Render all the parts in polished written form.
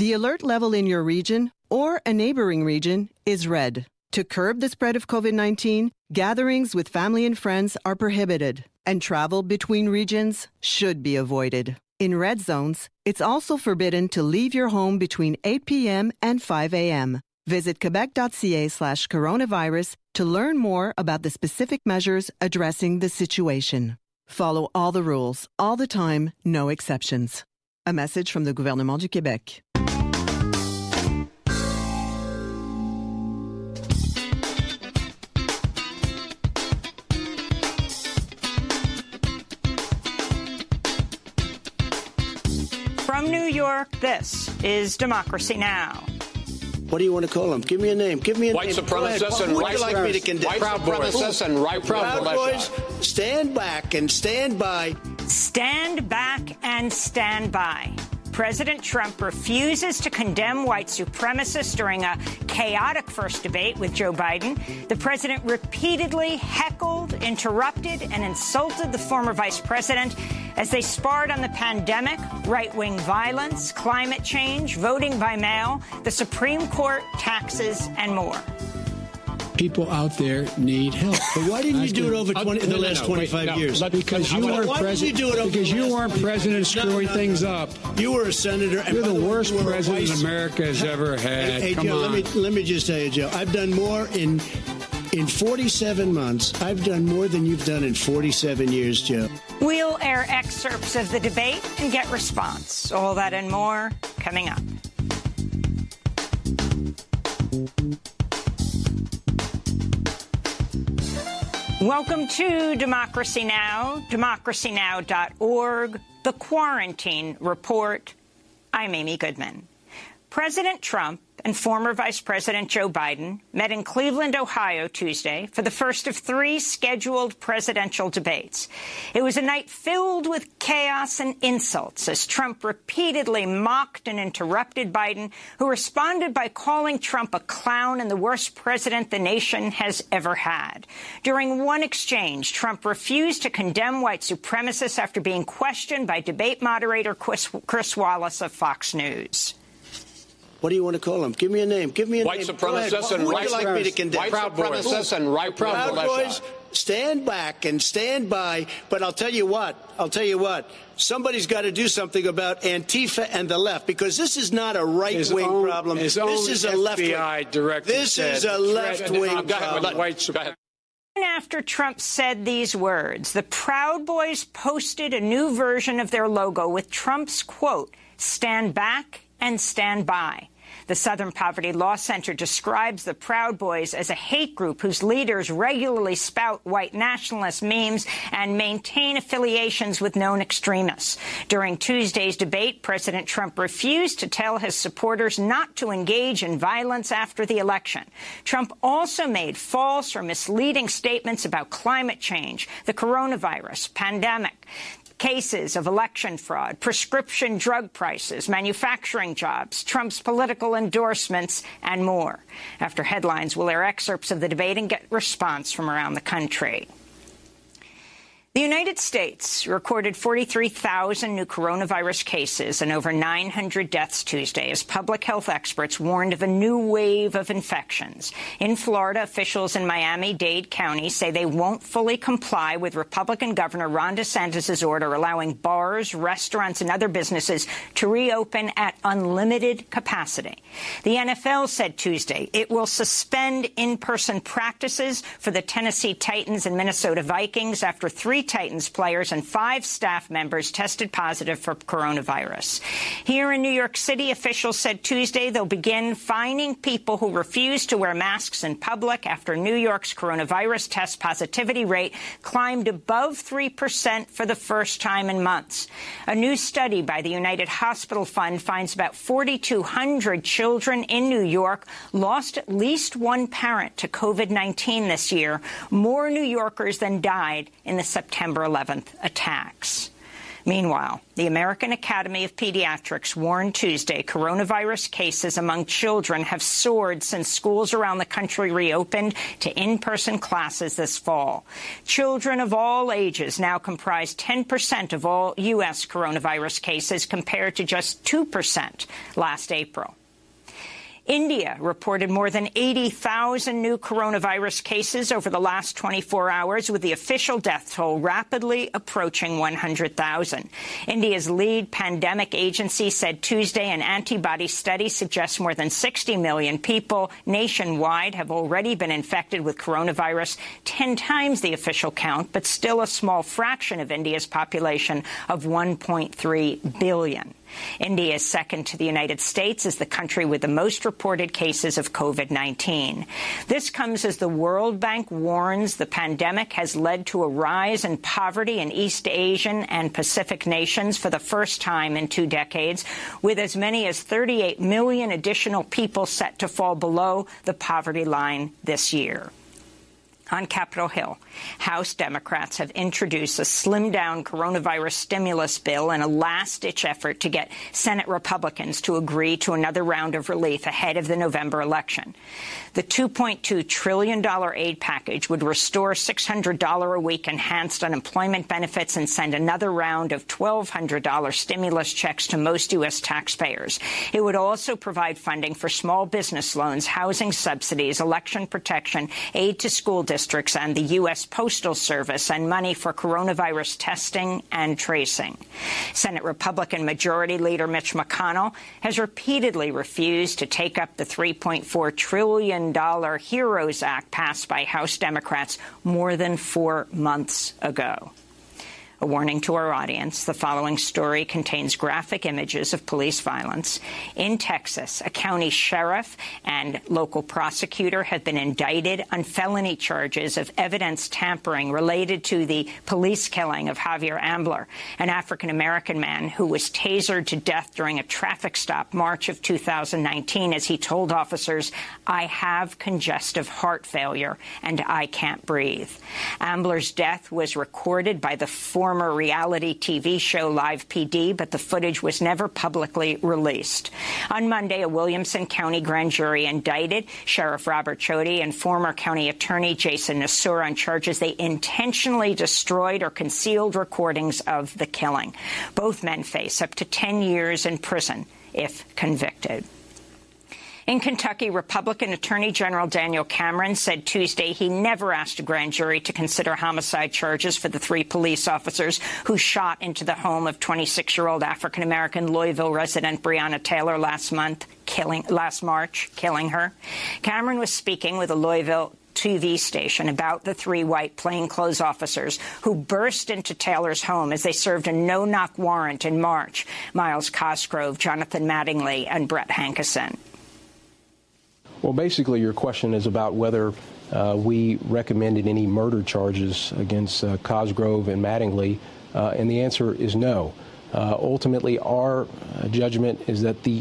The alert level in your region or a neighboring region is red. To curb the spread of COVID-19, gatherings with family and friends are prohibited, and travel between regions should be avoided. In red zones, it's also forbidden to leave your home between 8 p.m. and 5 a.m. Visit quebec.ca/coronavirus to learn more about the specific measures addressing the situation. Follow all the rules, all the time, no exceptions. A message from the Gouvernement du Québec. From New York, this is Democracy Now! What do you want to call them? Give me a name. Give me a white name. Supremacists and white supremacists and right Proud Boys, stand back and stand by. Stand back and stand by. President Trump refuses to condemn white supremacists during a chaotic first debate with Joe Biden. The president repeatedly heckled, interrupted, and insulted the former vice president as they sparred on the pandemic, right-wing violence, climate change, voting by mail, the Supreme Court, taxes, and more. People out there need help. But why didn't you do it over the last 25 years? Because you weren't president. Because you weren't president screwing things up. You were a senator. You're the worst president America has ever had. Hey, Joe, let me just tell you, Joe. I've done more in 47 months. I've done more than you've done in 47 years, Joe. We'll air excerpts of the debate and get response. All that and more coming up. Welcome to Democracy Now!, democracynow.org, The Quarantine Report. I'm Amy Goodman. President Trump and former Vice President Joe Biden met in Cleveland, Ohio, Tuesday for the first of 3 scheduled presidential debates. It was a night filled with chaos and insults as Trump repeatedly mocked and interrupted Biden, who responded by calling Trump a clown and the worst president the nation has ever had. During one exchange, Trump refused to condemn white supremacists after being questioned by debate moderator Chris Wallace of Fox News. What do you want to call them? Give me a name. Give me a white name. Supremacists and right supremacists and right Proud Boys, stand back and stand by. But I'll tell you what. Somebody's got to do something about Antifa and the left, because this is not a right-wing problem. This is a left-wing. This is a left-wing problem. After Trump said these words, the Proud Boys posted a new version of their logo with Trump's quote, "Stand back and stand by." The Southern Poverty Law Center describes the Proud Boys as a hate group whose leaders regularly spout white nationalist memes and maintain affiliations with known extremists. During Tuesday's debate, President Trump refused to tell his supporters not to engage in violence after the election. Trump also made false or misleading statements about climate change, the coronavirus, pandemic, cases of election fraud, prescription drug prices, manufacturing jobs, Trump's political endorsements, and more. After headlines, we'll air excerpts of the debate and get response from around the country. The United States recorded 43,000 new coronavirus cases and over 900 deaths Tuesday as public health experts warned of a new wave of infections. In Florida, officials in Miami-Dade County say they won't fully comply with Republican Governor Ron DeSantis' order allowing bars, restaurants, and other businesses to reopen at unlimited capacity. The NFL said Tuesday it will suspend in-person practices for the Tennessee Titans and Minnesota Vikings after 3 Titans players and 5 staff members tested positive for coronavirus. Here in New York City, officials said Tuesday they'll begin fining people who refuse to wear masks in public after New York's coronavirus test positivity rate climbed above 3% for the first time in months. A new study by the United Hospital Fund finds about 4,200 children in New York lost at least one parent to COVID-19 this year, more New Yorkers than died in the September 11th attacks. Meanwhile, the American Academy of Pediatrics warned Tuesday coronavirus cases among children have soared since schools around the country reopened to in-person classes this fall. Children of all ages now comprise 10% of all U.S. coronavirus cases compared to just 2% last April. India reported more than 80,000 new coronavirus cases over the last 24 hours, with the official death toll rapidly approaching 100,000. India's lead pandemic agency said Tuesday an antibody study suggests more than 60 million people nationwide have already been infected with coronavirus, 10 times the official count, but still a small fraction of India's population of 1.3 billion. India is second to the United States as the country with the most reported cases of COVID-19. This comes as the World Bank warns the pandemic has led to a rise in poverty in East Asian and Pacific nations for the first time in 2 decades, with as many as 38 million additional people set to fall below the poverty line this year. On Capitol Hill, House Democrats have introduced a slimmed-down coronavirus stimulus bill in a last-ditch effort to get Senate Republicans to agree to another round of relief ahead of the November election. The $2.2 trillion aid package would restore $600 a week enhanced unemployment benefits and send another round of $1,200 stimulus checks to most U.S. taxpayers. It would also provide funding for small business loans, housing subsidies, election protection, aid to school districts and the U.S. Postal Service, and money for coronavirus testing and tracing. Senate Republican Majority Leader Mitch McConnell has repeatedly refused to take up the $3.4 trillion HEROES Act passed by House Democrats more than 4 months ago. A warning to our audience, the following story contains graphic images of police violence. In Texas, a county sheriff and local prosecutor have been indicted on felony charges of evidence tampering related to the police killing of Javier Ambler, an African-American man who was tasered to death during a traffic stop March of 2019 as he told officers, "I have congestive heart failure and I can't breathe." Ambler's death was recorded by the former reality TV show Live PD, but the footage was never publicly released. On Monday, a Williamson County grand jury indicted Sheriff Robert Chody and former county attorney Jason Nasur on charges they intentionally destroyed or concealed recordings of the killing. Both men face up to 10 years in prison if convicted. In Kentucky, Republican Attorney General Daniel Cameron said Tuesday he never asked a grand jury to consider homicide charges for the 3 police officers who shot into the home of 26-year-old African-American Louisville resident Breonna Taylor last March, killing her. Cameron was speaking with a Louisville TV station about the 3 white plainclothes officers who burst into Taylor's home as they served a no-knock warrant in March. Miles Cosgrove, Jonathan Mattingly, and Brett Hankeson. Well, basically, your question is about whether we recommended any murder charges against Cosgrove and Mattingly, and the answer is no. Ultimately, our judgment is that the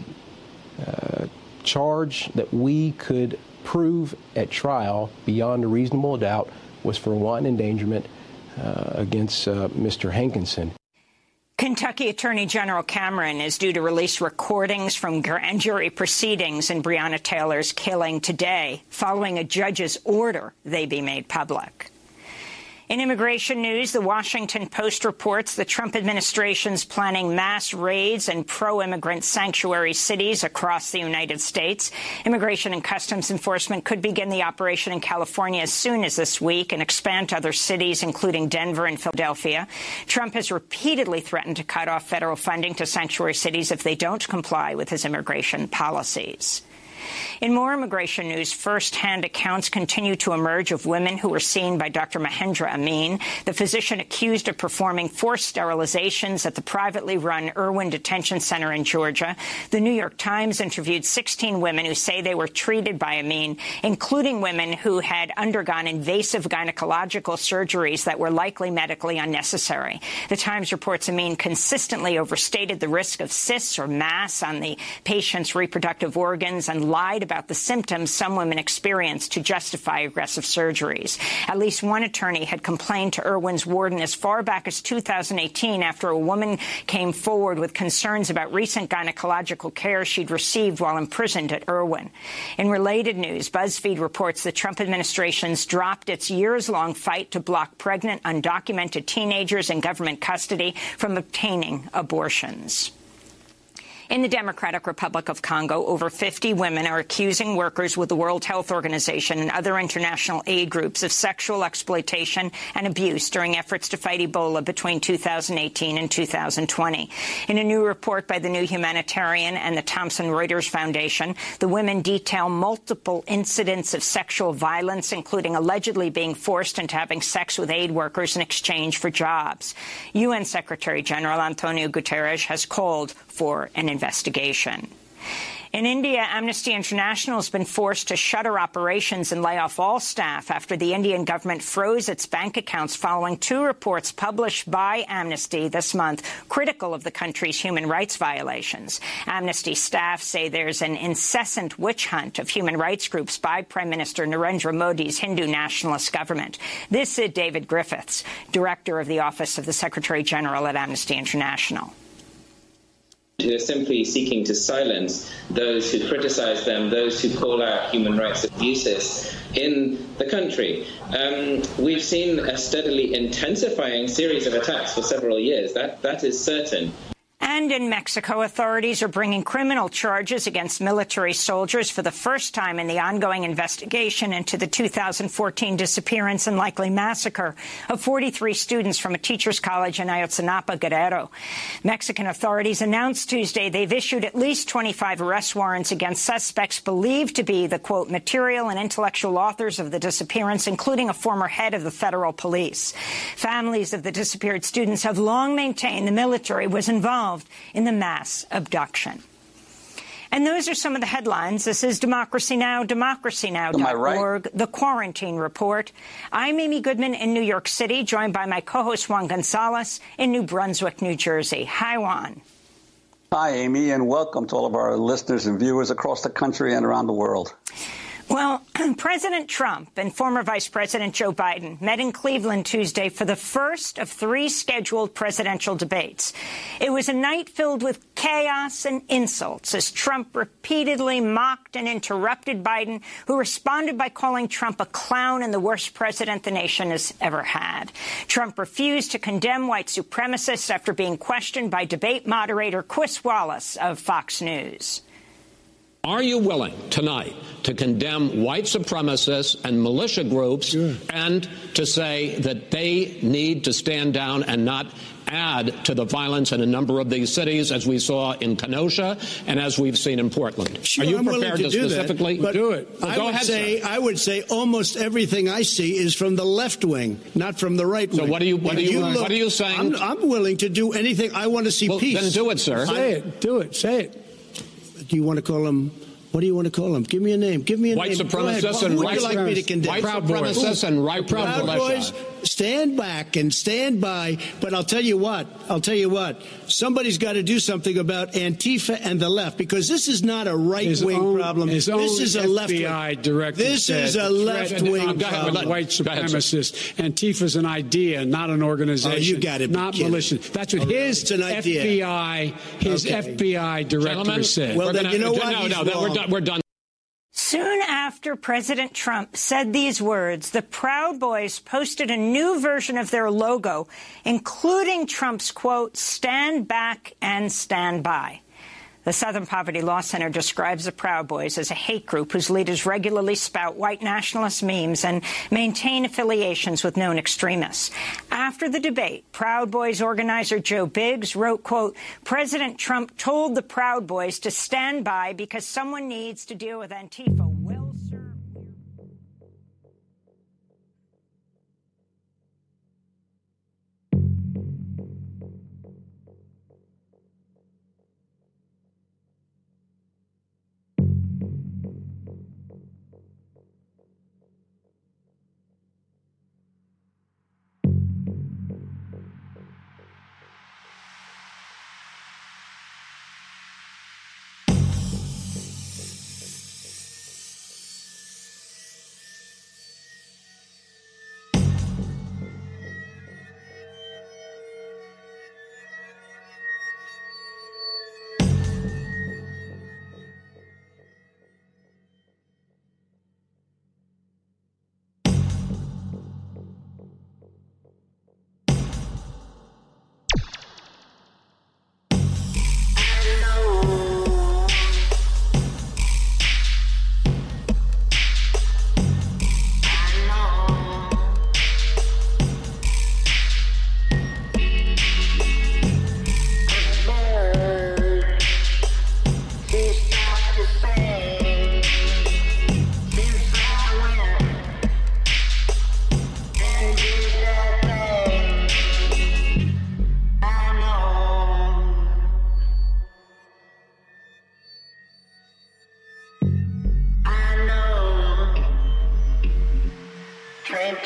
charge that we could prove at trial beyond a reasonable doubt was for wanton endangerment against Mr. Hankinson. Kentucky Attorney General Cameron is due to release recordings from grand jury proceedings in Breonna Taylor's killing today, following a judge's order they be made public. In immigration news, the Washington Post reports the Trump administration's planning mass raids in pro-immigrant sanctuary cities across the United States. Immigration and Customs Enforcement could begin the operation in California as soon as this week and expand to other cities, including Denver and Philadelphia. Trump has repeatedly threatened to cut off federal funding to sanctuary cities if they don't comply with his immigration policies. In more immigration news, first-hand accounts continue to emerge of women who were seen by Dr. Mahendra Amin, the physician accused of performing forced sterilizations at the privately run Irwin Detention Center in Georgia. The New York Times interviewed 16 women who say they were treated by Amin, including women who had undergone invasive gynecological surgeries that were likely medically unnecessary. The Times reports Amin consistently overstated the risk of cysts or mass on the patient's reproductive organs and lied about the symptoms some women experience to justify aggressive surgeries. At least one attorney had complained to Irwin's warden as far back as 2018 after a woman came forward with concerns about recent gynecological care she'd received while imprisoned at Irwin. In related news, BuzzFeed reports the Trump administration's dropped its years-long fight to block pregnant, undocumented teenagers in government custody from obtaining abortions. In the Democratic Republic of Congo, over 50 women are accusing workers with the World Health Organization and other international aid groups of sexual exploitation and abuse during efforts to fight Ebola between 2018 and 2020. In a new report by the New Humanitarian and the Thomson Reuters Foundation, the women detail multiple incidents of sexual violence, including allegedly being forced into having sex with aid workers in exchange for jobs. UN Secretary General Antonio Guterres has called for an investigation. In India, Amnesty International has been forced to shutter operations and lay off all staff after the Indian government froze its bank accounts following two reports published by Amnesty this month critical of the country's human rights violations. Amnesty staff say there's an incessant witch hunt of human rights groups by Prime Minister Narendra Modi's Hindu nationalist government. This is David Griffiths, director of the Office of the Secretary General at Amnesty International. Who are simply seeking to silence those who criticize them, those who call out human rights abuses in the country. We've seen a steadily intensifying series of attacks for several years. That is certain. And in Mexico, authorities are bringing criminal charges against military soldiers for the first time in the ongoing investigation into the 2014 disappearance and likely massacre of 43 students from a teachers' college in Ayotzinapa, Guerrero. Mexican authorities announced Tuesday they've issued at least 25 arrest warrants against suspects believed to be the, quote, material and intellectual authors of the disappearance, including a former head of the federal police. Families of the disappeared students have long maintained the military was involved in the mass abduction. And those are some of the headlines. This is Democracy Now!, democracynow.org, The Quarantine Report. I'm Amy Goodman in New York City, joined by my co-host Juan Gonzalez in New Brunswick, New Jersey. Hi, Juan. Hi, Amy, and welcome to all of our listeners and viewers across the country and around the world. Well, President Trump and former Vice President Joe Biden met in Cleveland Tuesday for the first of 3 scheduled presidential debates. It was a night filled with chaos and insults as Trump repeatedly mocked and interrupted Biden, who responded by calling Trump a clown and the worst president the nation has ever had. Trump refused to condemn white supremacists after being questioned by debate moderator Chris Wallace of Fox News. Are you willing tonight to condemn white supremacists and militia groups and to say that they need to stand down and not add to the violence in a number of these cities, as we saw in Kenosha and as we've seen in Portland? Sure, are you I'm prepared to specifically do it? I would say almost everything I see is from the left wing, not from the right wing. So what are you saying? I'm willing to do anything. I want to see peace. Then do it, sir. Say it. Do it. Say it. Do you want to call him? What do you want to call him? Give me a name. Give me a white name. Supremacists and white supremacists and right Proud Boys, stand back and stand by. But I'll tell you what. Somebody's got to do something about Antifa and the left, because this is not a right-wing problem. This is a left-wing. This is a left-wing problem. White supremacists. Antifa's an idea, not an organization. Oh, you got it. Not militia. That's what his FBI director said. Well, then you know what? No, we're done. Soon after President Trump said these words, the Proud Boys posted a new version of their logo, including Trump's quote, "Stand back and stand by." The Southern Poverty Law Center describes the Proud Boys as a hate group whose leaders regularly spout white nationalist memes and maintain affiliations with known extremists. After the debate, Proud Boys organizer Joe Biggs wrote, quote, "President Trump told the Proud Boys to stand by because someone needs to deal with Antifa." Well, sir.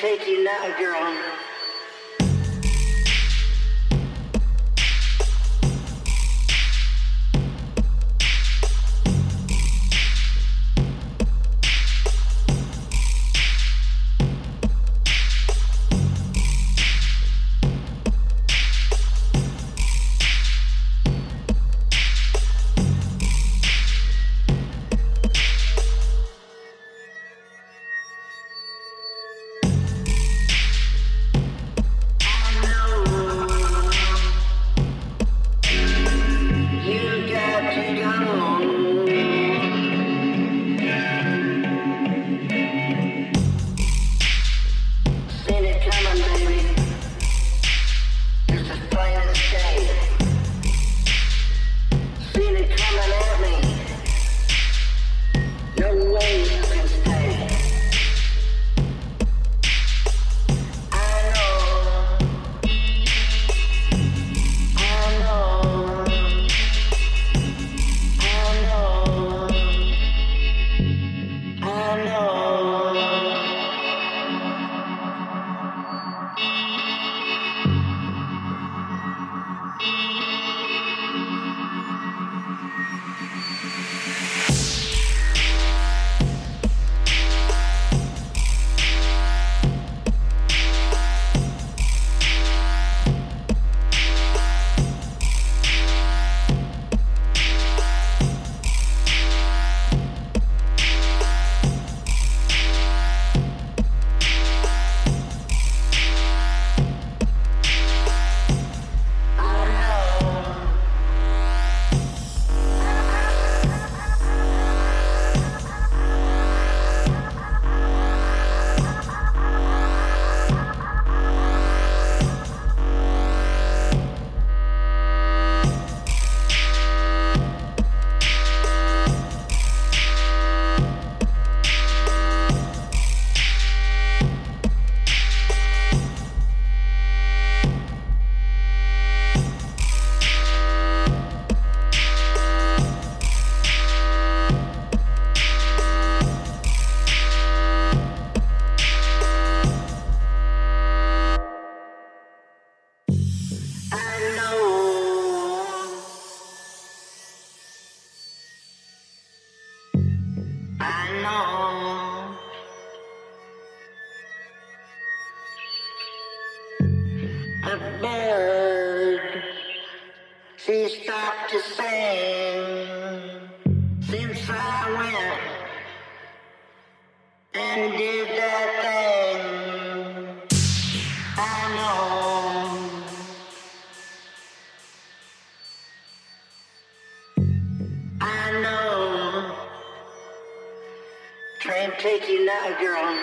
take you now, girl. A bird, she stopped to sing since I went and did that thing. I know. I know. Try and take you now, girl.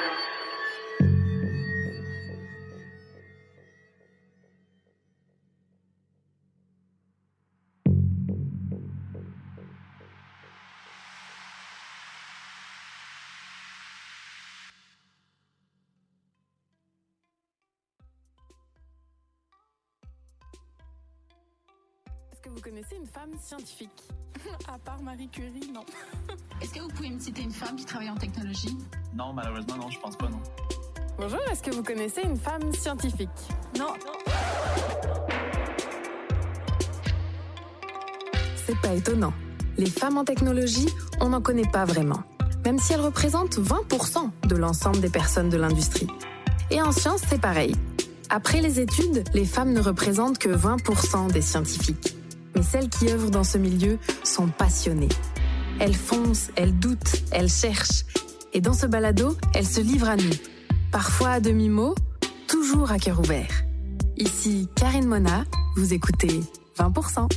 Est-ce que vous connaissez une femme scientifique? À part Marie Curie, non. Est-ce que vous pouvez me citer une femme qui travaille en technologie? Non, malheureusement, non, je pense pas, non. Bonjour, est-ce que vous connaissez une femme scientifique? Non. C'est pas étonnant. Les femmes en technologie, on n'en connaît pas vraiment. Même si elles représentent 20% de l'ensemble des personnes de l'industrie. Et en sciences, c'est pareil. Après les études, les femmes ne représentent que 20% des scientifiques. Mais celles qui œuvrent dans ce milieu sont passionnées. Elles foncent, elles doutent, elles cherchent. Et dans ce balado, elles se livrent à nous. Parfois à demi-mot, toujours à cœur ouvert. Ici Karine Mona, vous écoutez 20%.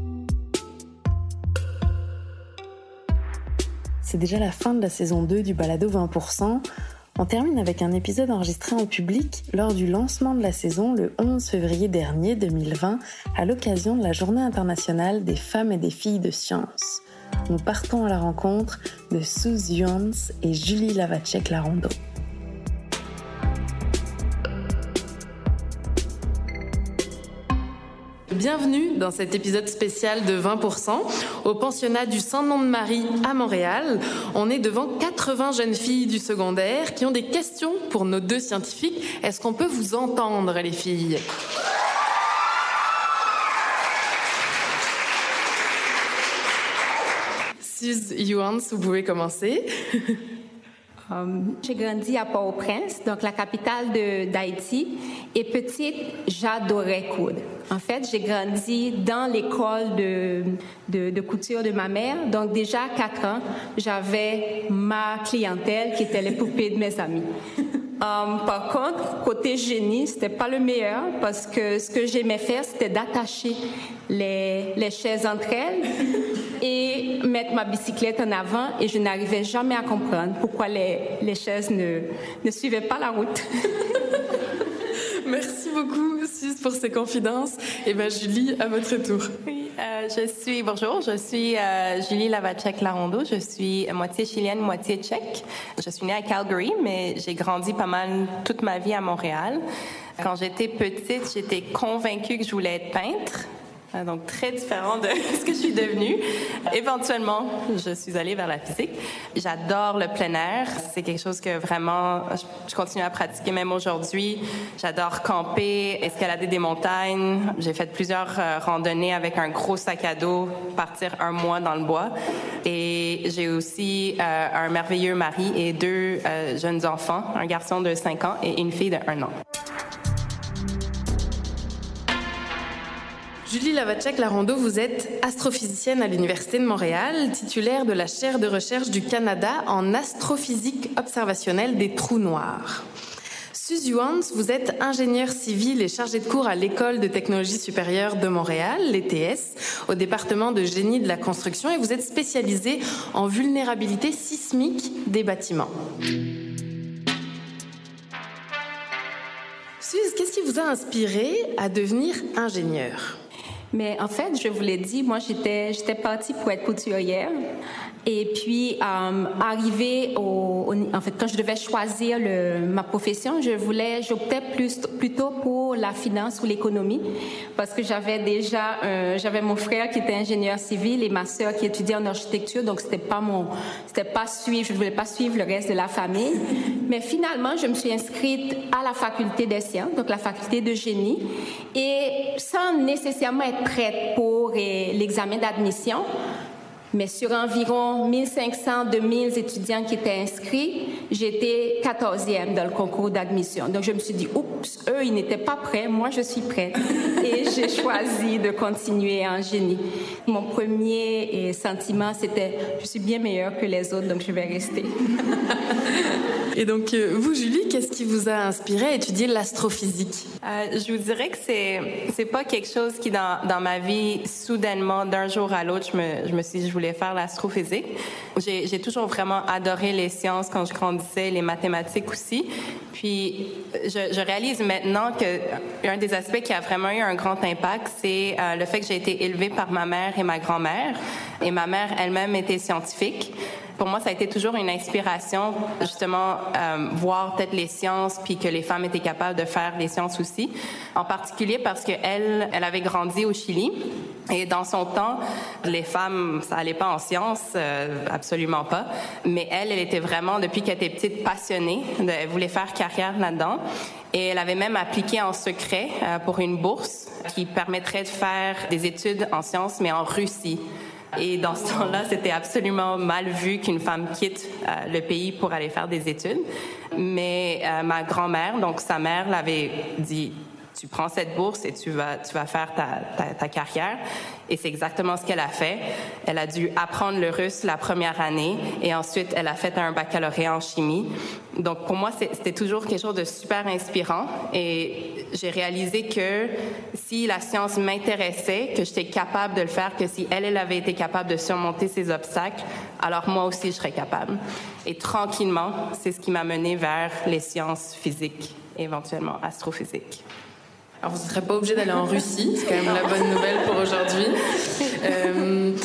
C'est déjà la fin de la saison 2 du balado 20%. On termine avec un épisode enregistré en public lors du lancement de la saison le 11 février dernier 2020 à l'occasion de la Journée internationale des femmes et des filles de sciences. Nous partons à la rencontre de Suze Jones et Julie Lavacek-Larondo. bienvenue dans cet épisode spécial de 20% au pensionnat du Saint-Nom de Marie à Montréal. On est devant 80 jeunes filles du secondaire qui ont des questions pour nos deux scientifiques. Est-ce qu'on peut vous entendre, les filles ? Suze Youans, vous pouvez commencer. J'ai grandi à Port-au-Prince, donc la capitale d'Haïti. Et petite, j'adorais coudre. En fait, j'ai grandi dans l'école de couture de ma mère. Donc déjà, à 4 ans, j'avais ma clientèle qui était les poupées de mes amis. Par contre, côté génie, c'était pas le meilleur parce que ce que j'aimais faire, c'était d'attacher les chaises entre elles et mettre ma bicyclette en avant, et je n'arrivais jamais à comprendre pourquoi les chaises ne suivaient pas la route. Merci beaucoup, Suze, pour ces confidences. Et Julie, à votre tour. Oui, bonjour, je suis Julie Lavacek-Larondeau. Je suis moitié chilienne, moitié tchèque. Je suis née à Calgary, mais j'ai grandi pas mal toute ma vie à Montréal. Quand j'étais petite, j'étais convaincue que je voulais être peintre. Donc, très différent de ce que je suis devenue. Éventuellement, je suis allée vers la physique. J'adore le plein air. C'est quelque chose que vraiment, je continue à pratiquer même aujourd'hui. J'adore camper, escalader des montagnes. J'ai fait plusieurs randonnées avec un gros sac à dos, partir 1 mois dans le bois. Et j'ai aussi un merveilleux mari et 2 jeunes enfants, un garçon de 5 ans et une fille de 1 an. Julie Lavacek-Larondeau, vous êtes astrophysicienne à l'Université de Montréal, titulaire de la chaire de recherche du Canada en astrophysique observationnelle des trous noirs. Suze Youans, vous êtes ingénieure civile et chargée de cours à l'École de technologie supérieure de Montréal, l'ETS, au département de génie de la construction, et vous êtes spécialisée en vulnérabilité sismique des bâtiments. Suze, qu'est-ce qui vous a inspiré à devenir ingénieure ? Mais en fait, je vous l'ai dit, moi, j'étais partie pour être couturière. Et puis, arrivé en fait, quand je devais choisir ma profession, j'optais plutôt pour la finance ou l'économie, parce que j'avais mon frère qui était ingénieur civil et ma sœur qui étudiait en architecture, donc je ne voulais pas suivre le reste de la famille. Mais finalement, je me suis inscrite à la faculté des sciences, donc la faculté de génie, et sans nécessairement être prête pour l'examen d'admission. Mais sur environ 1500-2000 étudiants qui étaient inscrits, j'étais 14e dans le concours d'admission. Donc, je me suis dit, oups, eux, ils n'étaient pas prêts, moi, je suis prête. Et j'ai choisi de continuer en génie. Mon premier sentiment, c'était, je suis bien meilleure que les autres, donc je vais rester. Et donc, vous, Julie, qu'est-ce qui vous a inspiré à étudier l'astrophysique? Je vous dirais que c'est pas quelque chose qui, dans ma vie, soudainement, d'un jour à l'autre, je me suis dit, je voulais faire l'astrophysique. J'ai toujours vraiment adoré les sciences quand je grandissais, les mathématiques aussi. Puis, je réalise maintenant que un des aspects qui a vraiment eu un grand impact, c'est le fait que j'ai été élevée par ma mère et ma grand-mère. Et ma mère elle-même était scientifique. Pour moi, ça a été toujours une inspiration, justement, voir peut-être les sciences, puis que les femmes étaient capables de faire les sciences aussi. En particulier parce qu'elle avait grandi au Chili. Et dans son temps, les femmes, ça allait pas en sciences, absolument pas. Mais elle était vraiment, depuis qu'elle était petite, passionnée. Elle voulait faire carrière là-dedans. Et elle avait même appliqué en secret pour une bourse qui permettrait de faire des études en sciences, mais en Russie. Et dans ce temps-là, c'était absolument mal vu qu'une femme quitte le pays pour aller faire des études. Mais ma grand-mère, donc sa mère, l'avait dit, tu prends cette bourse et tu vas faire ta carrière. Et c'est exactement ce qu'elle a fait. Elle a dû apprendre le russe la première année et ensuite elle a fait un baccalauréat en chimie. Donc pour moi, c'était toujours quelque chose de super inspirant et j'ai réalisé que si la science m'intéressait, que j'étais capable de le faire, que si elle avait été capable de surmonter ces obstacles, alors moi aussi je serais capable. Et tranquillement, c'est ce qui m'a menée vers les sciences physiques et éventuellement astrophysique. Alors, vous ne serez pas obligé d'aller en Russie, c'est quand même la bonne nouvelle pour aujourd'hui. Quelle a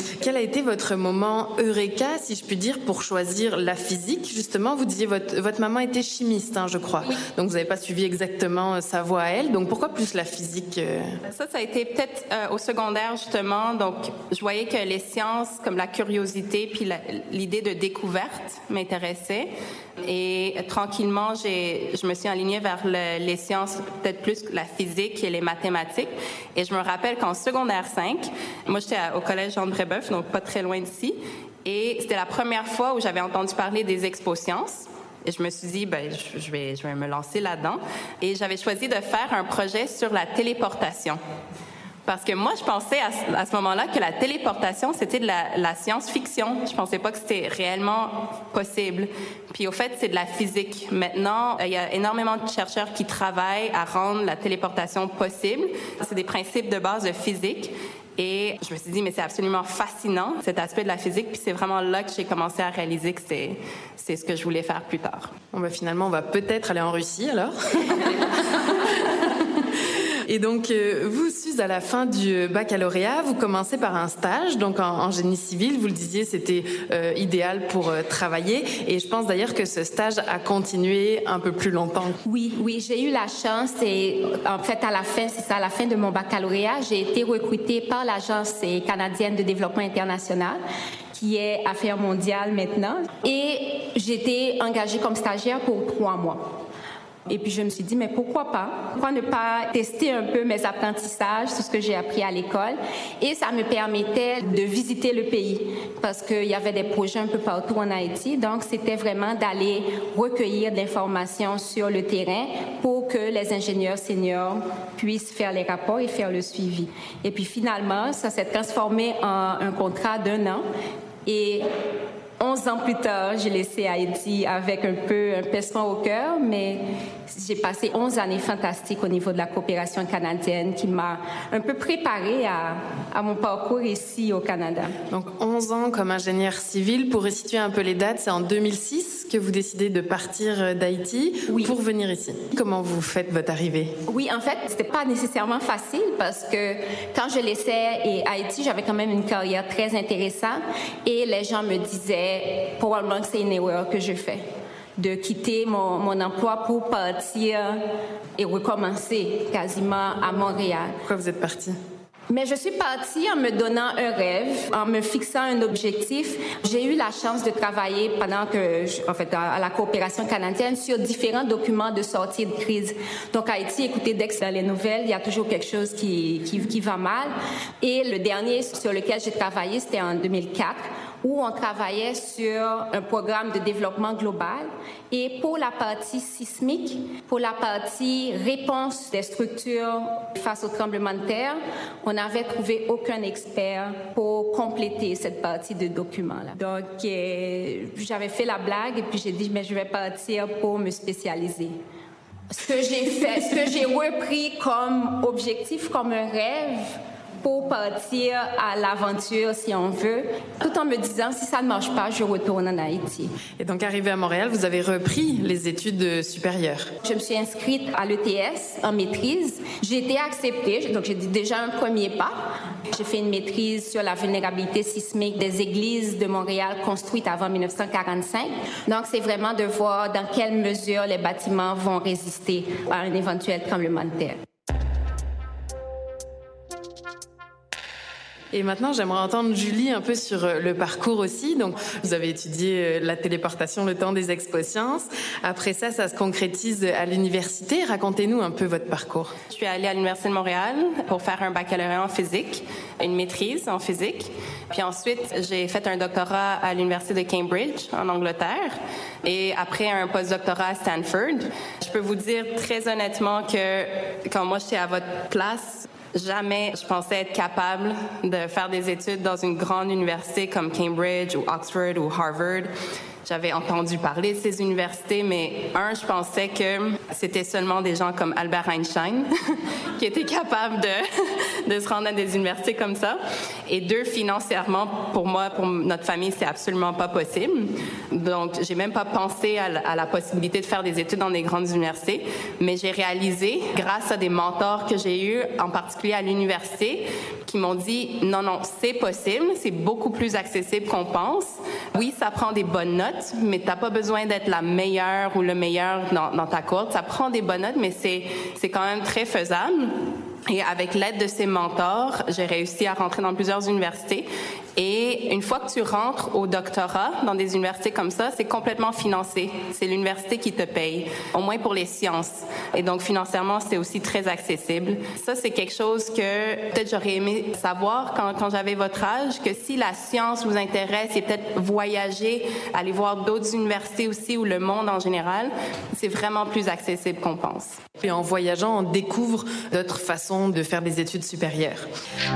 été votre moment eureka, si je puis dire, pour choisir la physique? Justement, vous disiez votre maman était chimiste, je crois. Oui. Donc, vous n'avez pas suivi exactement sa voie à elle. Donc, pourquoi plus la physique? Ça a été peut-être au secondaire, justement. Donc, je voyais que les sciences, comme la curiosité puis l'idée de découverte m'intéressait. Et tranquillement, je me suis alignée vers les sciences, peut-être plus la physique et les mathématiques. Et je me rappelle qu'en secondaire 5, moi, j'étais au collège Jean de Brébeuf, donc pas très loin d'ici. Et c'était la première fois où j'avais entendu parler des exposciences. Et je me suis dit, je vais me lancer là-dedans. Et j'avais choisi de faire un projet sur la téléportation. Parce que moi, je pensais à ce moment-là que la téléportation, c'était de la science-fiction. Je pensais pas que c'était réellement possible. Puis au fait, c'est de la physique. Maintenant, il y a énormément de chercheurs qui travaillent à rendre la téléportation possible. C'est des principes de base de physique. Et je me suis dit, mais c'est absolument fascinant, cet aspect de la physique. Puis c'est vraiment là que j'ai commencé à réaliser que c'est ce que je voulais faire plus tard. Bon, finalement, on va peut-être aller en Russie, alors. Et donc, vous, Suze, à la fin du baccalauréat, vous commencez par un stage, donc en génie civil. Vous le disiez, c'était idéal pour travailler. Et je pense d'ailleurs que ce stage a continué un peu plus longtemps. Oui, j'ai eu la chance. Et en fait, à la fin de mon baccalauréat, j'ai été recrutée par l'Agence canadienne de développement international, qui est Affaires mondiales maintenant. Et j'étais engagée comme stagiaire pour 3 mois. Et puis, je me suis dit, mais pourquoi pas? Pourquoi ne pas tester un peu mes apprentissages, tout ce que j'ai appris à l'école? Et ça me permettait de visiter le pays parce qu'il y avait des projets un peu partout en Haïti. Donc, c'était vraiment d'aller recueillir de l'information sur le terrain pour que les ingénieurs seniors puissent faire les rapports et faire le suivi. Et puis, finalement, ça s'est transformé en un contrat d'1 an. Et 11 ans plus tard, j'ai laissé Haïti avec un pincement au cœur, mais j'ai passé 11 années fantastiques au niveau de la coopération canadienne qui m'a un peu préparée à mon parcours ici au Canada. Donc 11 ans comme ingénieur civil. Pour resituer un peu les dates, c'est en 2006 que vous décidez de partir d'Haïti pour venir ici. Comment vous faites votre arrivée? Oui, en fait, c'était pas nécessairement facile parce que quand je laissais Haïti, j'avais quand même une carrière très intéressante et les gens me disaient probablement que c'est une erreur que je fais, de quitter mon emploi pour partir et recommencer quasiment à Montréal. Pourquoi vous êtes partie? Mais je suis partie en me donnant un rêve, en me fixant un objectif. J'ai eu la chance de travailler à la coopération canadienne sur différents documents de sortie de crise. Donc Haïti, écoutez, dès que c'est dans les nouvelles, il y a toujours quelque chose qui va mal. Et le dernier sur lequel j'ai travaillé, c'était en 2004. Où on travaillait sur un programme de développement global. Et pour la partie sismique, pour la partie réponse des structures face au tremblement de terre, on n'avait trouvé aucun expert pour compléter cette partie de document-là. Donc, j'avais fait la blague et puis j'ai dit, mais je vais partir pour me spécialiser. Ce que j'ai repris comme objectif, comme un rêve, pour partir à l'aventure, si on veut, tout en me disant, si ça ne marche pas, je retourne en Haïti. Et donc, arrivé à Montréal, vous avez repris les études supérieures. Je me suis inscrite à l'ETS en maîtrise. J'ai été acceptée, donc j'ai dit déjà un premier pas. J'ai fait une maîtrise sur la vulnérabilité sismique des églises de Montréal construites avant 1945. Donc, c'est vraiment de voir dans quelle mesure les bâtiments vont résister à un éventuel tremblement de terre. Et maintenant, j'aimerais entendre Julie un peu sur le parcours aussi. Donc, vous avez étudié la téléportation le temps des expo-sciences. Après ça se concrétise à l'université. Racontez-nous un peu votre parcours. Je suis allée à l'Université de Montréal pour faire un baccalauréat en physique, une maîtrise en physique. Puis ensuite, j'ai fait un doctorat à l'Université de Cambridge, en Angleterre. Et après, un postdoctorat à Stanford. Je peux vous dire très honnêtement que quand moi, j'étais à votre place, jamais je pensais être capable de faire des études dans une grande université comme Cambridge ou Oxford ou Harvard. J'avais entendu parler de ces universités, mais je pensais que c'était seulement des gens comme Albert Einstein qui étaient capables de se rendre à des universités comme ça. Et 2, financièrement, pour moi, pour notre famille, c'est absolument pas possible. Donc, j'ai même pas pensé à la possibilité de faire des études dans des grandes universités. Mais j'ai réalisé, grâce à des mentors que j'ai eus, en particulier à l'université, qui m'ont dit, non, c'est possible, c'est beaucoup plus accessible qu'on pense. Oui, ça prend des bonnes notes, mais t'as pas besoin d'être la meilleure ou le meilleur dans ta cohorte. Ça prend des bonnes notes, mais c'est quand même très faisable. Et avec l'aide de ces mentors, j'ai réussi à rentrer dans plusieurs universités. Et une fois que tu rentres au doctorat dans des universités comme ça, c'est complètement financé. C'est l'université qui te paye, au moins pour les sciences. Et donc, financièrement, c'est aussi très accessible. Ça, c'est quelque chose que peut-être j'aurais aimé savoir quand j'avais votre âge, que si la science vous intéresse et peut-être voyager, aller voir d'autres universités aussi ou le monde en général, c'est vraiment plus accessible qu'on pense. Et en voyageant, on découvre d'autres façons de faire des études supérieures.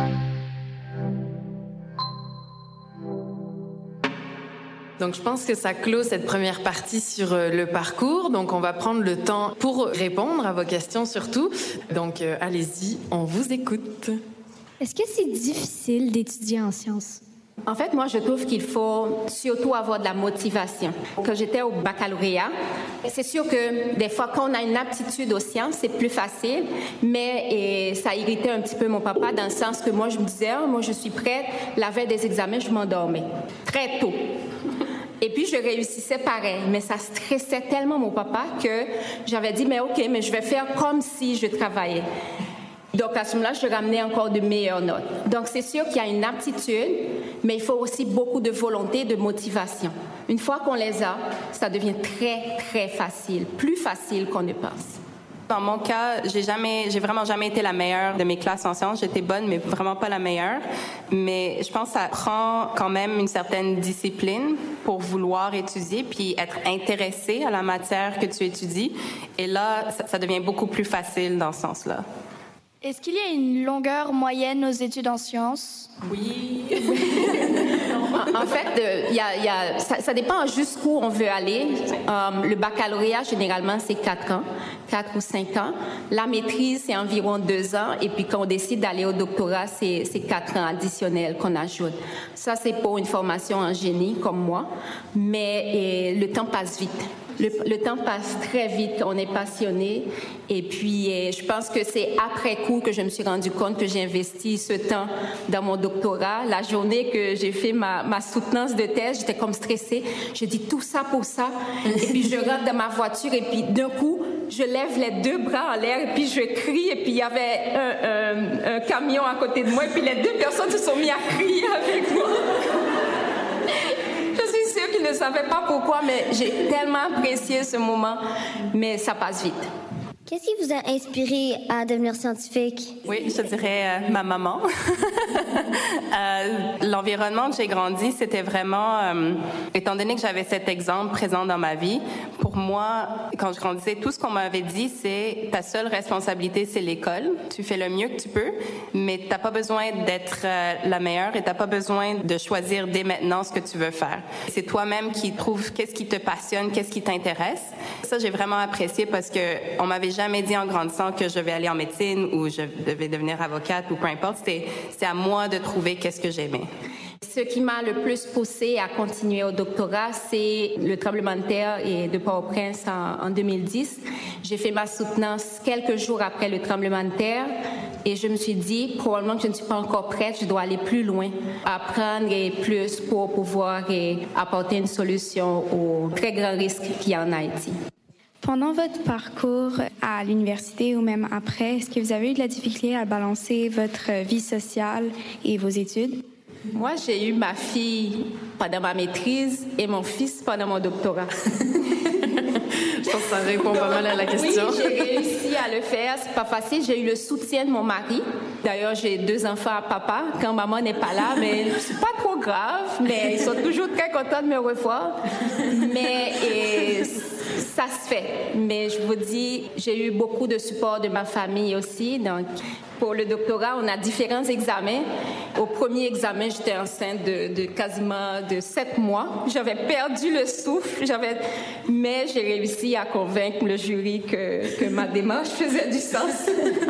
Donc, je pense que ça clôt cette première partie sur le parcours. Donc, on va prendre le temps pour répondre à vos questions surtout. Donc, allez-y, on vous écoute. Est-ce que c'est difficile d'étudier en sciences? En fait, moi, je trouve qu'il faut surtout avoir de la motivation. Quand j'étais au baccalauréat, c'est sûr que des fois, quand on a une aptitude aux sciences, c'est plus facile, mais ça irritait un petit peu mon papa dans le sens que moi, je me disais, moi, je suis prête. La veille des examens, je m'endormais très tôt. Et puis, je réussissais pareil, mais ça stressait tellement mon papa que j'avais dit, mais OK, mais je vais faire comme si je travaillais. Donc, à ce moment-là, je ramenais encore de meilleures notes. Donc, c'est sûr qu'il y a une aptitude, mais il faut aussi beaucoup de volonté, de motivation. Une fois qu'on les a, ça devient très, très facile, plus facile qu'on ne pense. Dans mon cas, j'ai vraiment jamais été la meilleure de mes classes en sciences. J'étais bonne, mais vraiment pas la meilleure. Mais je pense que ça prend quand même une certaine discipline pour vouloir étudier puis être intéressé à la matière que tu étudies. Et là, ça devient beaucoup plus facile dans ce sens-là. Est-ce qu'il y a une longueur moyenne aux études en sciences? Oui. En fait, ça dépend jusqu'où on veut aller. Le baccalauréat, généralement, c'est 4 ans, 4 ou 5 ans. La maîtrise, c'est environ 2 ans. Et puis, quand on décide d'aller au doctorat, c'est 4 ans additionnels qu'on ajoute. Ça, c'est pour une formation en génie, comme moi. Mais le temps passe vite. Le temps passe très vite, on est passionné. Et puis, je pense que c'est après coup que je me suis rendu compte que j'ai investi ce temps dans mon doctorat. La journée que j'ai fait ma soutenance de thèse, j'étais comme stressée. J'ai dit tout ça pour ça. Et puis, je rentre dans ma voiture et puis d'un coup, je lève les 2 bras en l'air et puis je crie. Et puis, il y avait un camion à côté de moi. Et puis, les 2 personnes se sont mis à crier avec moi. Je suis sûre qu'ils ne savaient pas pourquoi, mais j'ai tellement apprécié ce moment. Mais ça passe vite. Qu'est-ce qui vous a inspiré à devenir scientifique? Oui, je dirais ma maman. L'environnement que j'ai grandi, c'était vraiment, étant donné que j'avais cet exemple présent dans ma vie, pour moi, quand je grandissais, tout ce qu'on m'avait dit, c'est ta seule responsabilité, c'est l'école. Tu fais le mieux que tu peux, mais t'as pas besoin d'être la meilleure et t'as pas besoin de choisir dès maintenant ce que tu veux faire. C'est toi-même qui trouves qu'est-ce qui te passionne, qu'est-ce qui t'intéresse. Ça, j'ai vraiment apprécié parce que on m'avait jamais dit en grandissant que je vais aller en médecine ou je devais devenir avocate ou peu importe. C'était à moi de trouver qu'est-ce que j'aimais. Ce qui m'a le plus poussée à continuer au doctorat, c'est le tremblement de terre de Port-au-Prince en 2010. J'ai fait ma soutenance quelques jours après le tremblement de terre et je me suis dit, probablement que je ne suis pas encore prête, je dois aller plus loin, apprendre et plus pour pouvoir apporter une solution aux très grands risques qu'il y a en Haïti. Pendant votre parcours à l'université ou même après, est-ce que vous avez eu de la difficulté à balancer votre vie sociale et vos études? Moi, j'ai eu ma fille pendant ma maîtrise et mon fils pendant mon doctorat. Je pense que ça répond pas mal à la question. Oui, j'ai réussi à le faire. C'est pas facile. J'ai eu le soutien de mon mari. D'ailleurs, j'ai 2 enfants à papa quand maman n'est pas là, mais c'est pas trop grave. Mais ils sont toujours très contents de me revoir. Mais ça se fait. Mais je vous dis, j'ai eu beaucoup de support de ma famille aussi. Donc, pour le doctorat, on a différents examens. Au premier examen, j'étais enceinte de quasiment de 7 mois. J'avais perdu le souffle, mais j'ai réussi à convaincre le jury que ma démarche faisait du sens.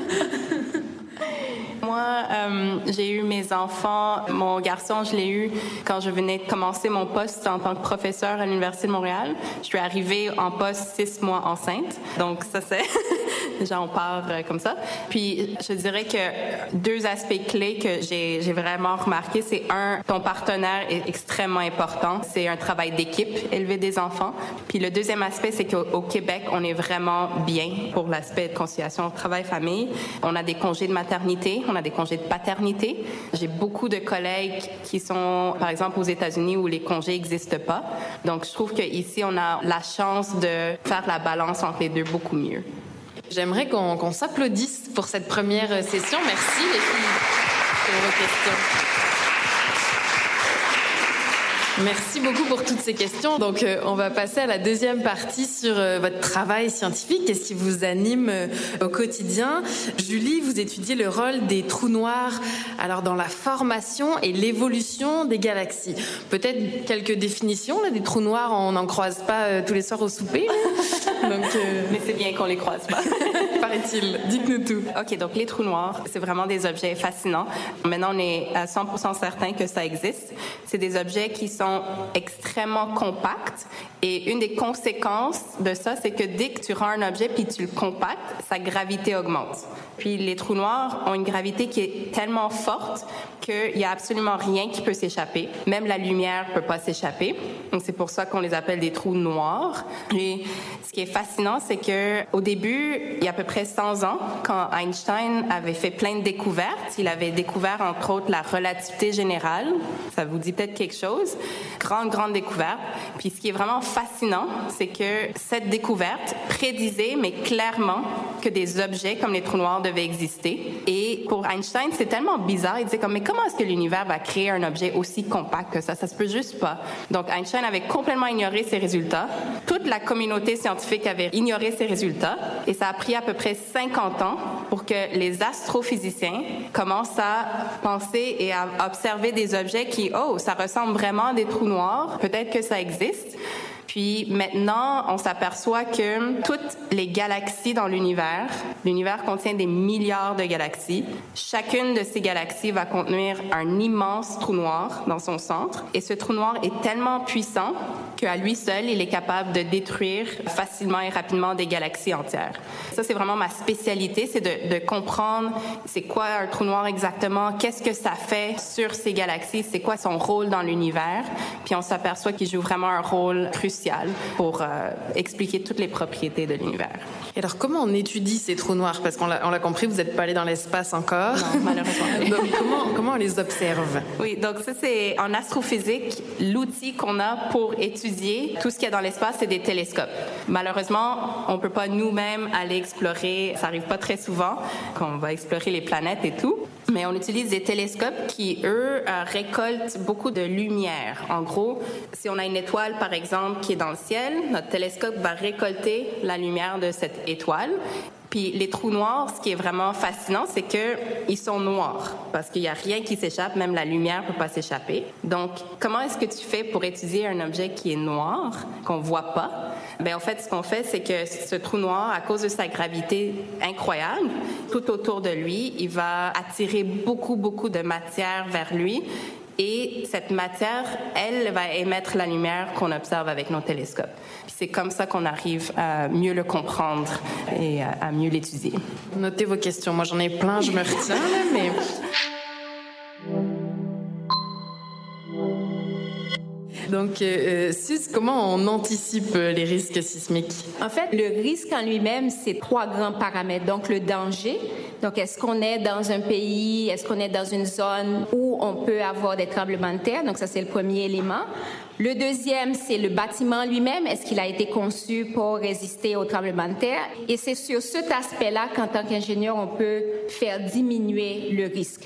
Moi, j'ai eu mes enfants. Mon garçon, je l'ai eu quand je venais de commencer mon poste en tant que professeur à l'Université de Montréal. Je suis arrivée en poste 6 mois enceinte. Donc, ça, c'est... Déjà, on part comme ça. Puis, je dirais que 2 aspects clés que j'ai vraiment remarqué, c'est ton partenaire est extrêmement important. C'est un travail d'équipe, élever des enfants. Puis, le deuxième aspect, c'est qu'au Québec, on est vraiment bien pour l'aspect de conciliation travail-famille. On a des congés de maternité, on a des congés de paternité. J'ai beaucoup de collègues qui sont, par exemple, aux États-Unis où les congés n'existent pas. Donc, je trouve qu'ici, on a la chance de faire la balance entre les deux beaucoup mieux. J'aimerais qu'on s'applaudisse pour cette première session. Merci les filles pour vos questions. Merci beaucoup pour toutes ces questions. Donc, on va passer à la deuxième partie sur votre travail scientifique. Qu'est-ce qui vous anime au quotidien? Julie, vous étudiez le rôle des trous noirs alors dans la formation et l'évolution des galaxies. Peut-être quelques définitions là, des trous noirs, on n'en croise pas tous les soirs au souper. Donc, mais c'est bien qu'on les croise pas. Paraît-il. Dites-nous tout. OK, donc les trous noirs, c'est vraiment des objets fascinants. Maintenant, on est à 100% certain que ça existe. C'est des objets qui sont extrêmement compacts et une des conséquences de ça, c'est que dès que tu rends un objet puis tu le compactes, sa gravité augmente. Puis les trous noirs ont une gravité qui est tellement forte qu'il n'y a absolument rien qui peut s'échapper. Même la lumière ne peut pas s'échapper. Donc c'est pour ça qu'on les appelle des trous noirs. Et ce qui est fascinant, c'est que au début, il y a à peu près 100 ans, quand Einstein avait fait plein de découvertes, il avait découvert entre autres la relativité générale. Ça vous dit peut-être quelque chose? Grande découverte. Puis ce qui est vraiment fascinant, c'est que cette découverte prédisait, mais clairement, que des objets comme les trous noirs devaient exister. Et pour Einstein, c'est tellement bizarre. Il disait comme, mais comment est-ce que l'univers va créer un objet aussi compact que ça? Ça se peut juste pas. Donc Einstein avait complètement ignoré ses résultats. Toute la communauté scientifique avait ignoré ses résultats. Et ça a pris à peu près 50 ans pour que les astrophysiciens commencent à penser et à observer des objets qui, ça ressemble vraiment à des trous noirs. Peut-être que ça existe. Puis maintenant, on s'aperçoit que toutes les galaxies dans l'univers contient des milliards de galaxies. Chacune de ces galaxies va contenir un immense trou noir dans son centre. Et ce trou noir est tellement puissant qu'à lui seul, il est capable de détruire facilement et rapidement des galaxies entières. Ça, c'est vraiment ma spécialité, c'est de comprendre c'est quoi un trou noir exactement, qu'est-ce que ça fait sur ces galaxies, c'est quoi son rôle dans l'univers. Puis on s'aperçoit qu'il joue vraiment un rôle crucial pour expliquer toutes les propriétés de l'univers. Et alors, comment on étudie ces trous noirs? Parce qu'on l'a compris, vous n'êtes pas allé dans l'espace encore. Non, malheureusement. Donc, comment on les observe? Oui, donc ça, c'est en astrophysique, l'outil qu'on a pour étudier tout ce qu'il y a dans l'espace, c'est des télescopes. Malheureusement, on ne peut pas nous-mêmes aller explorer, ça n'arrive pas très souvent, qu'on va explorer les planètes et tout. Mais on utilise des télescopes qui, eux, récoltent beaucoup de lumière. En gros, si on a une étoile, par exemple, qui est dans le ciel, notre télescope va récolter la lumière de cette étoile. Puis les trous noirs, ce qui est vraiment fascinant, c'est qu'ils sont noirs parce qu'il n'y a rien qui s'échappe, même la lumière ne peut pas s'échapper. Donc, comment est-ce que tu fais pour étudier un objet qui est noir, qu'on ne voit pas? Bien, en fait, ce qu'on fait, c'est que ce trou noir, à cause de sa gravité incroyable, tout autour de lui, il va attirer beaucoup de matière vers lui. Et cette matière, elle va émettre la lumière qu'on observe avec nos télescopes. Puis c'est comme ça qu'on arrive à mieux le comprendre et à mieux l'étudier. Notez vos questions. Moi, j'en ai plein, je me retiens, là, mais... Donc, Suze, comment on anticipe les risques sismiques? En fait, le risque en lui-même, c'est 3 grands paramètres. Donc, le danger. Donc, est-ce qu'on est dans un pays, est-ce qu'on est dans une zone où on peut avoir des tremblements de terre? Donc, ça, c'est le premier élément. Le deuxième, c'est le bâtiment lui-même. Est-ce qu'il a été conçu pour résister aux tremblements de terre? Et c'est sur cet aspect-là qu'en tant qu'ingénieur, on peut faire diminuer le risque.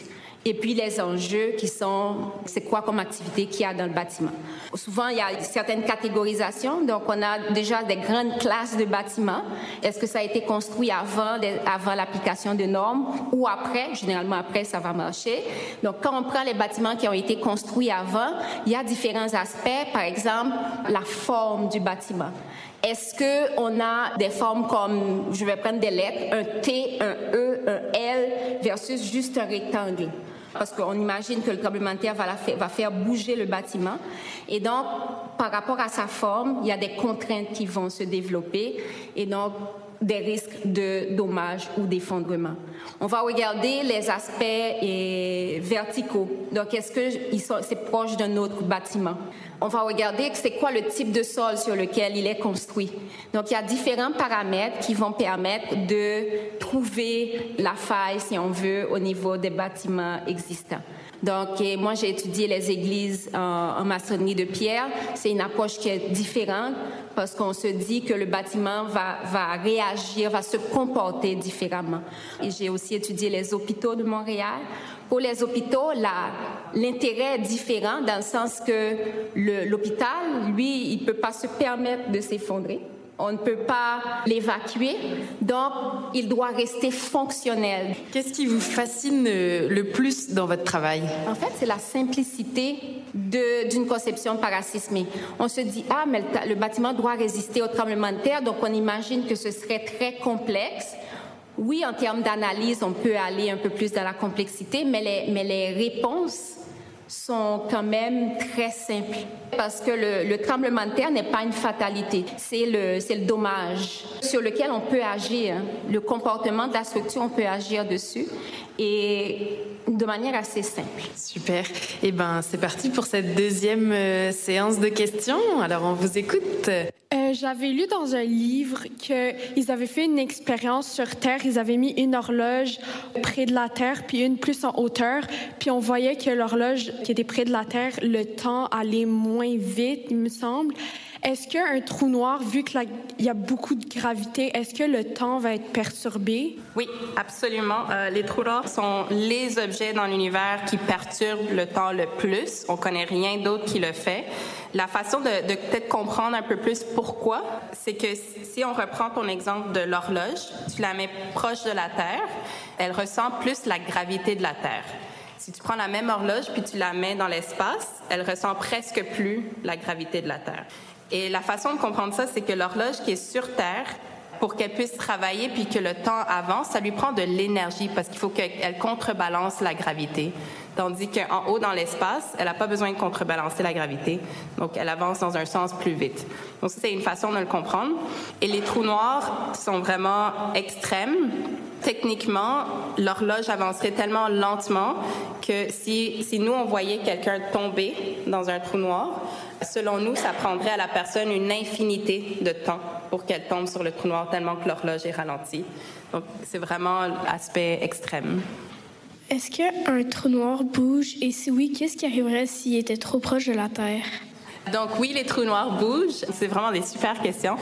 et puis les enjeux qui sont, c'est quoi comme activité qu'il y a dans le bâtiment. Souvent, il y a certaines catégorisations, donc on a déjà des grandes classes de bâtiments. Est-ce que ça a été construit avant l'application de normes ou après? Généralement, après, ça va marcher. Donc, quand on prend les bâtiments qui ont été construits avant, il y a différents aspects, par exemple, la forme du bâtiment. Est-ce qu'on a des formes comme, je vais prendre des lettres, un T, un E, un L versus juste un rectangle? Parce qu'on imagine que le tremblement de terre va faire bouger le bâtiment. Et donc, par rapport à sa forme, il y a des contraintes qui vont se développer et donc des risques de dommages ou d'effondrement. On va regarder les aspects verticaux. Donc, est-ce que c'est proche d'un autre bâtiment? On va regarder c'est quoi le type de sol sur lequel il est construit. Donc, il y a différents paramètres qui vont permettre de trouver la faille, si on veut, au niveau des bâtiments existants. Donc, moi, j'ai étudié les églises en maçonnerie de pierre. C'est une approche qui est différente parce qu'on se dit que le bâtiment va réagir, va se comporter différemment. Et j'ai aussi étudié les hôpitaux de Montréal. Pour les hôpitaux, l'intérêt est différent dans le sens que l'hôpital, lui, il ne peut pas se permettre de s'effondrer. On ne peut pas l'évacuer, donc il doit rester fonctionnel. Qu'est-ce qui vous fascine le plus dans votre travail? En fait, c'est la simplicité d'une conception parasismique. On se dit, mais le bâtiment doit résister au tremblement de terre, donc on imagine que ce serait très complexe. Oui, en termes d'analyse, on peut aller un peu plus dans la complexité, mais les réponses sont quand même très simples parce que le tremblement de terre n'est pas une fatalité, c'est le dommage sur lequel on peut agir. Le comportement de la structure, on peut agir dessus et de manière assez simple. Super. Eh bien, c'est parti pour cette deuxième séance de questions. Alors, on vous écoute. J'avais lu dans un livre qu'ils avaient fait une expérience sur Terre. Ils avaient mis une horloge près de la Terre, puis une plus en hauteur. Puis on voyait que l'horloge qui était près de la Terre, le temps allait moins vite, il me semble. Est-ce qu'un trou noir, vu qu'il y a beaucoup de gravité, est-ce que le temps va être perturbé? Oui, absolument. Les trous noirs sont les objets dans l'univers qui perturbent le temps le plus. On connaît rien d'autre qui le fait. La façon de peut-être comprendre un peu plus pourquoi, c'est que si on reprend ton exemple de l'horloge, tu la mets proche de la Terre, elle ressent plus la gravité de la Terre. Si tu prends la même horloge puis tu la mets dans l'espace, elle ressent presque plus la gravité de la Terre. Et la façon de comprendre ça, c'est que l'horloge qui est sur Terre, pour qu'elle puisse travailler puis que le temps avance, ça lui prend de l'énergie parce qu'il faut qu'elle contrebalance la gravité. Tandis qu'en haut dans l'espace, elle n'a pas besoin de contrebalancer la gravité. Donc, elle avance dans un sens plus vite. Donc, ça, c'est une façon de le comprendre. Et les trous noirs sont vraiment extrêmes. Techniquement, l'horloge avancerait tellement lentement que si nous, on voyait quelqu'un tomber dans un trou noir, selon nous, ça prendrait à la personne une infinité de temps pour qu'elle tombe sur le trou noir tellement que l'horloge est ralentie. Donc, c'est vraiment l'aspect extrême. Est-ce qu'un trou noir bouge? Et si oui, qu'est-ce qui arriverait s'il était trop proche de la Terre? Donc oui, les trous noirs bougent. C'est vraiment des super questions.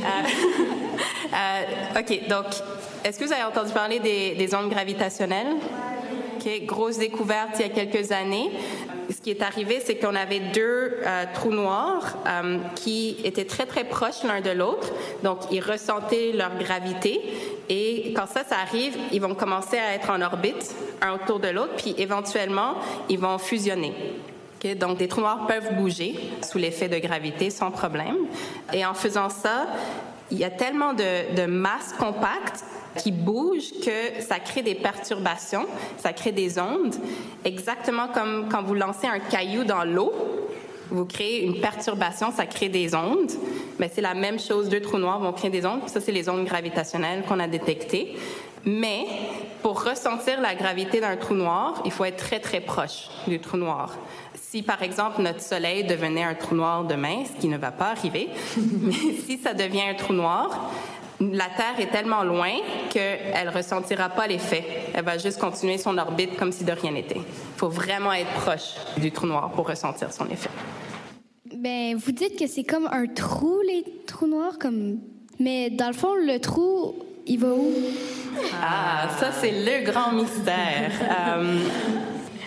OK, donc, est-ce que vous avez entendu parler des ondes gravitationnelles? OK, grosse découverte il y a quelques années. Ce qui est arrivé, c'est qu'on avait deux trous noirs qui étaient très, très proches l'un de l'autre. Donc, ils ressentaient leur gravité. Et quand ça arrive, ils vont commencer à être en orbite, un autour de l'autre, puis éventuellement, ils vont fusionner. Okay? Donc, des trous noirs peuvent bouger sous l'effet de gravité sans problème. Et en faisant ça, il y a tellement de masse compacte qui bouge que ça crée des perturbations, ça crée des ondes, exactement comme quand vous lancez un caillou dans l'eau. Vous créez une perturbation, ça crée des ondes. Mais c'est la même chose, deux trous noirs vont créer des ondes. Ça, c'est les ondes gravitationnelles qu'on a détectées. Mais pour ressentir la gravité d'un trou noir, il faut être très, très proche du trou noir. Si, par exemple, notre Soleil devenait un trou noir demain, ce qui ne va pas arriver, mais si ça devient un trou noir, la Terre est tellement loin qu'elle ne ressentira pas l'effet. Elle va juste continuer son orbite comme si de rien n'était. Il faut vraiment être proche du trou noir pour ressentir son effet. Ben, vous dites que c'est comme un trou, les trous noirs, mais dans le fond, le trou, il va où? Ah, ça, c'est le grand mystère.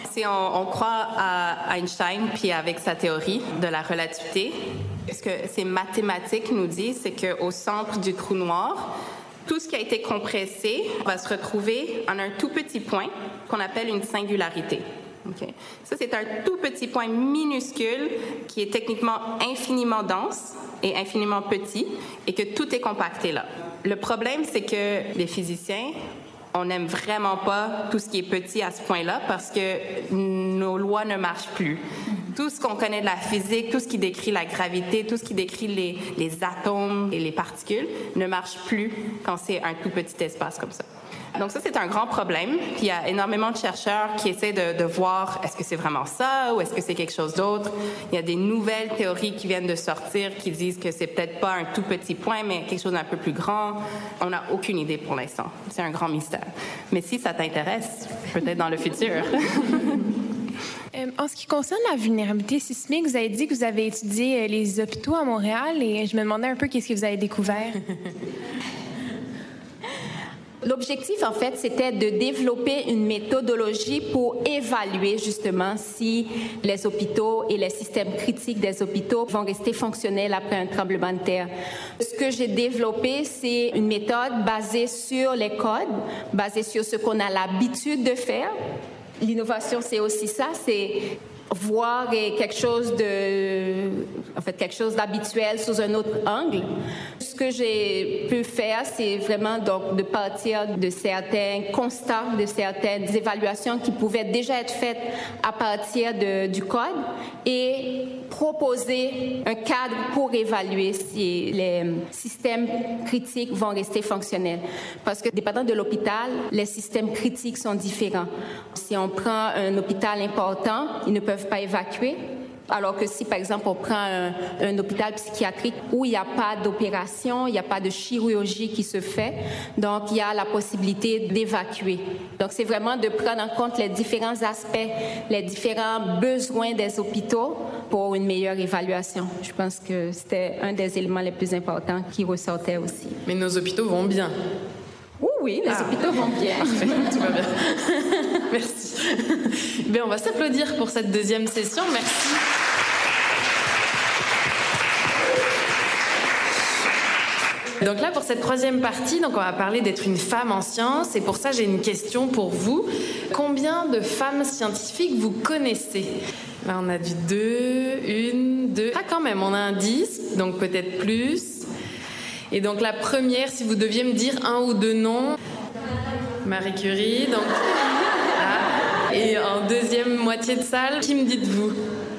Si on croit à Einstein puis avec sa théorie de la relativité, ce que ces mathématiques nous disent, c'est qu'au centre du trou noir, tout ce qui a été compressé va se retrouver en un tout petit point qu'on appelle une singularité. Okay. Ça, c'est un tout petit point minuscule qui est techniquement infiniment dense et infiniment petit et que tout est compacté là. Le problème, c'est que les physiciens, on n'aime vraiment pas tout ce qui est petit à ce point-là parce que nos lois ne marchent plus. Tout ce qu'on connaît de la physique, tout ce qui décrit la gravité, tout ce qui décrit les atomes et les particules ne marche plus quand c'est un tout petit espace comme ça. Donc ça, c'est un grand problème. Puis il y a énormément de chercheurs qui essaient de voir est-ce que c'est vraiment ça ou est-ce que c'est quelque chose d'autre. Il y a des nouvelles théories qui viennent de sortir qui disent que c'est peut-être pas un tout petit point, mais quelque chose d'un peu plus grand. On n'a aucune idée pour l'instant. C'est un grand mystère. Mais si ça t'intéresse, peut-être dans le futur. En ce qui concerne la vulnérabilité sismique, vous avez dit que vous avez étudié les hôpitaux à Montréal et je me demandais un peu qu'est-ce que vous avez découvert. L'objectif, en fait, c'était de développer une méthodologie pour évaluer justement si les hôpitaux et les systèmes critiques des hôpitaux vont rester fonctionnels après un tremblement de terre. Ce que j'ai développé, c'est une méthode basée sur les codes, basée sur ce qu'on a l'habitude de faire. L'innovation, c'est aussi ça, c'est voir quelque chose d'habituel sous un autre angle. Ce que j'ai pu faire, c'est vraiment donc de partir de certains constats, de certaines évaluations qui pouvaient déjà être faites à partir du code et proposer un cadre pour évaluer si les systèmes critiques vont rester fonctionnels. Parce que, dépendant de l'hôpital, les systèmes critiques sont différents. Si on prend un hôpital important, ils ne peuvent pas évacuer. Alors que si, par exemple, on prend un hôpital psychiatrique où il n'y a pas d'opération, il n'y a pas de chirurgie qui se fait, donc il y a la possibilité d'évacuer. Donc, c'est vraiment de prendre en compte les différents aspects, les différents besoins des hôpitaux pour une meilleure évaluation. Je pense que c'était un des éléments les plus importants qui ressortait aussi. Mais nos hôpitaux vont bien. Oui, les hôpitaux vont bien. Parfait, tout va bien. Merci. Bien, on va s'applaudir pour cette deuxième session. Merci. Donc là, pour cette troisième partie, donc on va parler d'être une femme en sciences. Et pour ça, j'ai une question pour vous. Combien de femmes scientifiques vous connaissez? Là, on a du 2, 1, 2. Ah, quand même, on a un 10, donc peut-être plus. Et donc la première, si vous deviez me dire un ou deux noms, Marie Curie, donc... Ah. Et en deuxième moitié de salle, qui me dites-vous?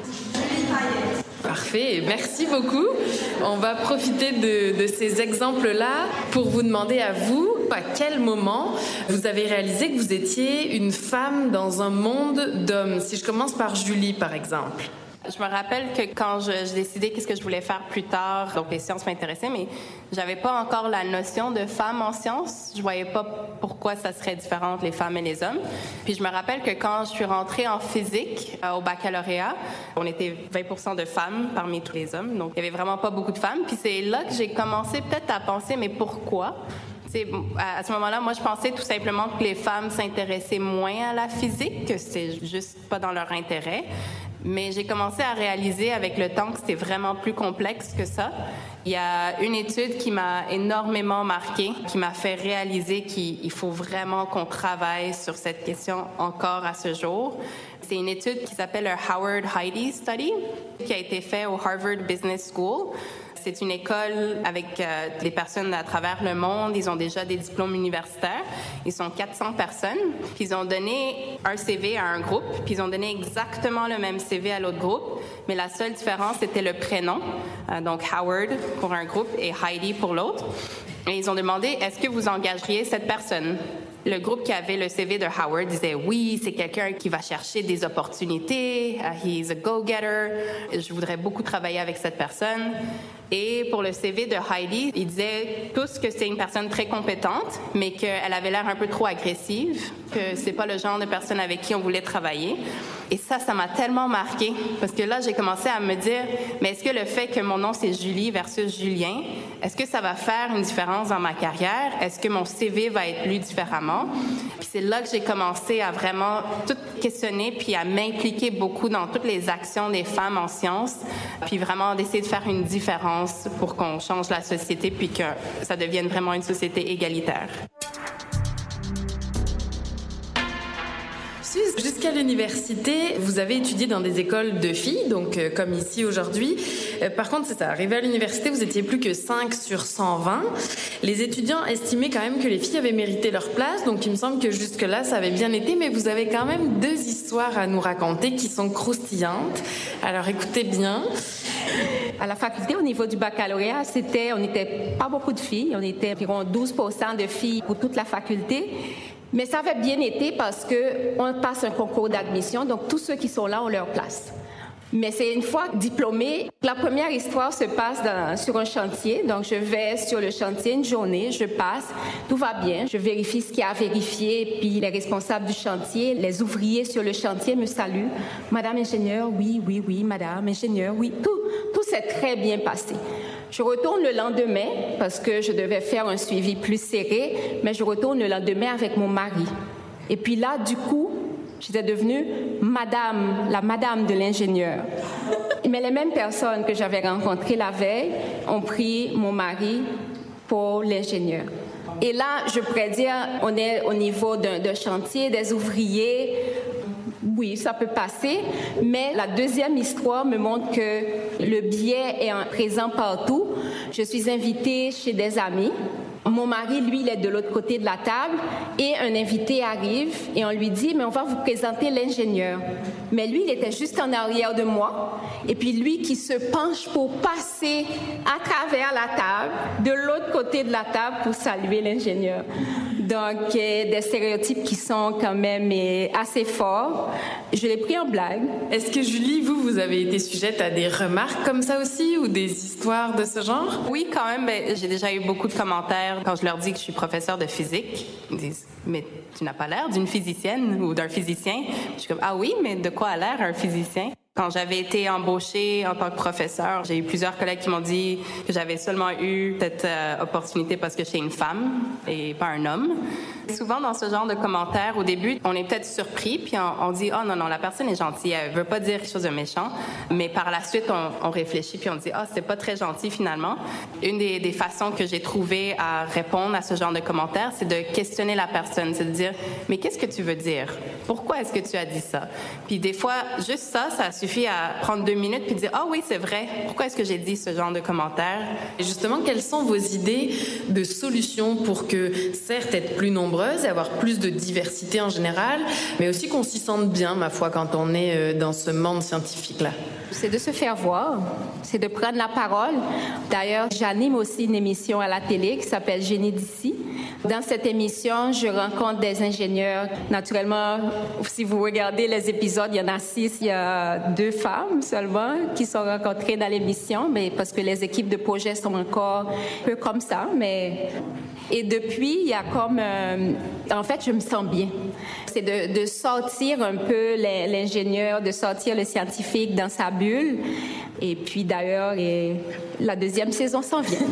Parfait, merci beaucoup. On va profiter de ces exemples-là pour vous demander à vous, à quel moment vous avez réalisé que vous étiez une femme dans un monde d'hommes. Si je commence par Julie, par exemple. Je me rappelle que quand je décidais qu'est-ce que je voulais faire plus tard, donc les sciences m'intéressaient, mais j'avais pas encore la notion de femme en sciences. Je voyais pas pourquoi ça serait différent entre les femmes et les hommes. Puis je me rappelle que quand je suis rentrée en physique au baccalauréat, on était 20% de femmes parmi tous les hommes, donc il y avait vraiment pas beaucoup de femmes. Puis c'est là que j'ai commencé peut-être à penser, mais pourquoi? À ce moment-là, moi, je pensais tout simplement que les femmes s'intéressaient moins à la physique, que c'est juste pas dans leur intérêt. Mais j'ai commencé à réaliser avec le temps que c'était vraiment plus complexe que ça. Il y a une étude qui m'a énormément marquée, qui m'a fait réaliser qu'il faut vraiment qu'on travaille sur cette question encore à ce jour. C'est une étude qui s'appelle le Howard Heidi Study, qui a été faite au Harvard Business School. C'est une école avec des personnes à travers le monde. Ils ont déjà des diplômes universitaires. Ils sont 400 personnes. Puis ils ont donné un CV à un groupe. Puis ils ont donné exactement le même CV à l'autre groupe. Mais la seule différence, c'était le prénom. Donc Howard pour un groupe et Heidi pour l'autre. Et ils ont demandé, est-ce que vous engageriez cette personne? Le groupe qui avait le CV de Howard disait oui, c'est quelqu'un qui va chercher des opportunités, he's a go-getter, je voudrais beaucoup travailler avec cette personne. Et pour le CV de Heidi, il disait tous que c'est une personne très compétente, mais qu'elle avait l'air un peu trop agressive, que c'est pas le genre de personne avec qui on voulait travailler. Et ça m'a tellement marquée, parce que là, j'ai commencé à me dire, mais est-ce que le fait que mon nom c'est Julie versus Julien, est-ce que ça va faire une différence dans ma carrière? Est-ce que mon CV va être lu différemment? différemment. Puis c'est là que j'ai commencé à vraiment tout questionner puis à m'impliquer beaucoup dans toutes les actions des femmes en sciences, puis vraiment d'essayer de faire une différence pour qu'on change la société puis que ça devienne vraiment une société égalitaire. Jusqu'à l'université, vous avez étudié dans des écoles de filles, donc comme ici aujourd'hui. Par contre, c'est ça, arrivé à l'université, vous étiez plus que 5 sur 120. Les étudiants estimaient quand même que les filles avaient mérité leur place, donc il me semble que jusque-là, ça avait bien été, mais vous avez quand même 2 histoires à nous raconter qui sont croustillantes. Alors écoutez bien. À la faculté, au niveau du baccalauréat, on n'était pas beaucoup de filles, on était environ 12% de filles pour toute la faculté. Mais ça avait bien été parce qu'on passe un concours d'admission, donc tous ceux qui sont là ont leur place. Mais c'est une fois diplômée, la première histoire se passe sur un chantier. Donc je vais sur le chantier une journée, je passe, tout va bien, je vérifie ce qu'il y a à vérifier, puis les responsables du chantier, les ouvriers sur le chantier me saluent. Madame ingénieure, oui, madame ingénieure, oui, tout s'est très bien passé. Je retourne le lendemain parce que je devais faire un suivi plus serré, mais je retourne le lendemain avec mon mari. Et puis là, du coup, j'étais devenue la madame de l'ingénieur. Mais les mêmes personnes que j'avais rencontrées la veille ont pris mon mari pour l'ingénieur. Et là, je pourrais dire, on est au niveau d'un chantier, des ouvriers. Oui, ça peut passer, mais la deuxième histoire me montre que le biais est présent partout. Je suis invitée chez des amis. Mon mari, lui, il est de l'autre côté de la table et un invité arrive et on lui dit « mais on va vous présenter l'ingénieur ». Mais lui, il était juste en arrière de moi et puis lui qui se penche pour passer à travers la table, de l'autre côté de la table pour saluer l'ingénieur. Donc, des stéréotypes qui sont quand même assez forts. Je l'ai pris en blague. Est-ce que Julie, vous avez été sujette à des remarques comme ça aussi ou des histoires de ce genre? Oui, quand même. J'ai déjà eu beaucoup de commentaires quand je leur dis que je suis professeure de physique. Ils me disent « mais tu n'as pas l'air d'une physicienne ou d'un physicien ». Je suis comme « ah oui, mais de quoi a l'air un physicien ?» Quand j'avais été embauchée en tant que professeure, j'ai eu plusieurs collègues qui m'ont dit que j'avais seulement eu cette opportunité parce que j'étais une femme et pas un homme. Souvent, dans ce genre de commentaires, au début, on est peut-être surpris, puis on dit « oh non, la personne est gentille, elle veut pas dire quelque chose de méchant ». Mais par la suite, on réfléchit, puis on dit « ah, c'est pas très gentil finalement ». Une des façons que j'ai trouvé à répondre à ce genre de commentaires, c'est de questionner la personne, c'est de dire « mais qu'est-ce que tu veux dire? Pourquoi est-ce que tu as dit ça? » Puis des fois, juste ça suffit à prendre 2 minutes puis dire « ah oui, c'est vrai, pourquoi est-ce que j'ai dit ce genre de commentaires? » Et justement, quelles sont vos idées de solutions pour que, certes, être plus nombreuses et avoir plus de diversité en général, mais aussi qu'on s'y sente bien, ma foi, quand on est dans ce monde scientifique-là? C'est de se faire voir, c'est de prendre la parole. D'ailleurs, j'anime aussi une émission à la télé qui s'appelle Génie d'ici. Dans cette émission, je rencontre des ingénieurs. Naturellement, si vous regardez les épisodes, il y en a 6, il y a 2 femmes seulement qui sont rencontrées dans l'émission, mais parce que les équipes de projet sont encore un peu comme ça. Et depuis, il y a comme... en fait, je me sens bien. C'est de sortir un peu l'ingénieur, de sortir le scientifique dans sa bulle. Et puis d'ailleurs, la 2e saison s'en vient.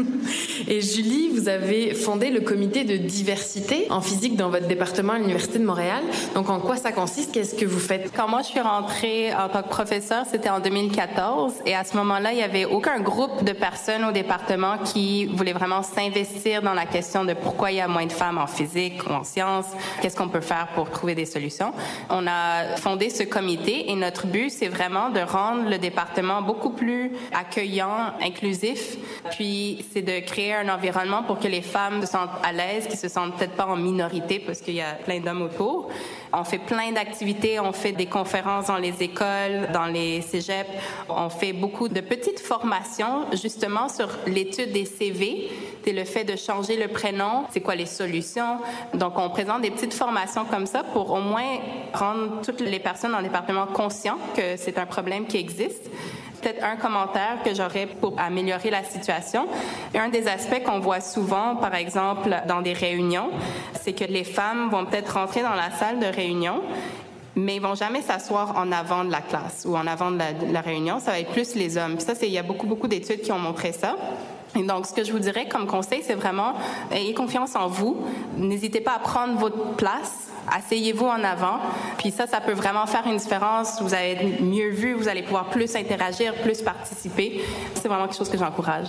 Et Julie, vous avez fondé le comité de diversité en physique dans votre département à l'Université de Montréal. Donc, en quoi ça consiste? Qu'est-ce que vous faites? Quand moi, je suis rentrée en tant que professeure, c'était en 2014. Et à ce moment-là, il n'y avait aucun groupe de personnes au département qui voulait vraiment s'investir dans la question de pourquoi il y a moins de femmes en physique ou en sciences. Qu'est-ce qu'on peut faire pour trouver des solutions? On a fondé ce comité et notre but, c'est vraiment de rendre le département beaucoup plus accueillant, inclusif. Puis, c'est de créer un environnement pour que les femmes se sentent à l'aise, qui se sentent peut-être pas en minorité parce qu'il y a plein d'hommes autour. On fait plein d'activités, on fait des conférences dans les écoles, dans les cégeps. On fait beaucoup de petites formations justement sur l'étude des CV. C'est le fait de changer le prénom, c'est quoi les solutions. Donc, on présente des petites formations comme ça pour au moins rendre toutes les personnes dans le département conscientes que c'est un problème qui existe. Peut-être un commentaire que j'aurais pour améliorer la situation. Un des aspects qu'on voit souvent, par exemple, dans des réunions, c'est que les femmes vont peut-être rentrer dans la salle de réunion, mais ils vont jamais s'asseoir en avant de la classe ou en avant de la réunion. Ça va être plus les hommes. Puis ça, il y a beaucoup d'études qui ont montré ça. Et donc, ce que je vous dirais comme conseil, c'est vraiment, ayez confiance en vous. N'hésitez pas à prendre votre place. Asseyez-vous en avant. Puis ça peut vraiment faire une différence. Vous allez être mieux vu, vous allez pouvoir plus interagir, plus participer. C'est vraiment quelque chose que j'encourage.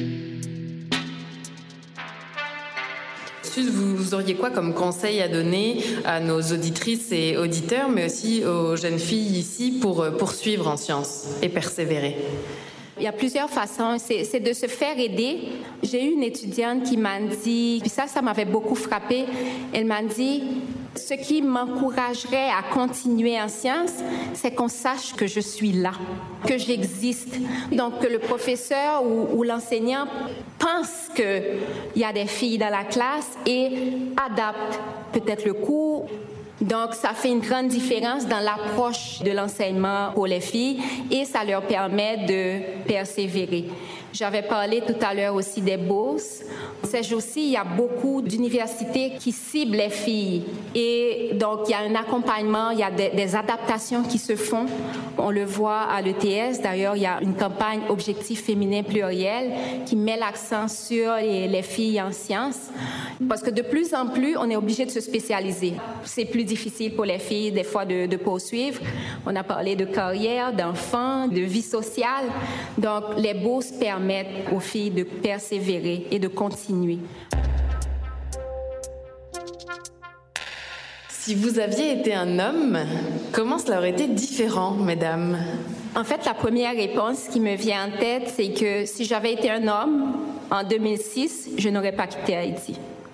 Vous auriez quoi comme conseil à donner à nos auditrices et auditeurs, mais aussi aux jeunes filles ici pour poursuivre en sciences et persévérer? Il y a plusieurs façons. C'est de se faire aider. J'ai eu une étudiante qui m'a dit, puis ça m'avait beaucoup frappée. Elle m'a dit, ce qui m'encouragerait à continuer en sciences, c'est qu'on sache que je suis là, que j'existe. Donc, que le professeur ou l'enseignant pense qu'il y a des filles dans la classe et adapte peut-être le cours. Donc, ça fait une grande différence dans l'approche de l'enseignement pour les filles et ça leur permet de persévérer. J'avais parlé tout à l'heure aussi des bourses. Sachant aussi, il y a beaucoup d'universités qui ciblent les filles. Et donc, il y a un accompagnement, il y a des adaptations qui se font. On le voit à l'ETS. D'ailleurs, il y a une campagne Objectif féminin pluriel qui met l'accent sur les filles en sciences. Parce que de plus en plus, on est obligé de se spécialiser. C'est plus difficile pour les filles, des fois, de poursuivre. On a parlé de carrière, d'enfants, de vie sociale. Donc, les bourses permettent aux filles de persévérer et de continuer. Si vous aviez été un homme, comment cela aurait été différent, mesdames? En fait, la première réponse qui me vient en tête, c'est que si j'avais été un homme, en 2006, je n'aurais pas quitté Haïti.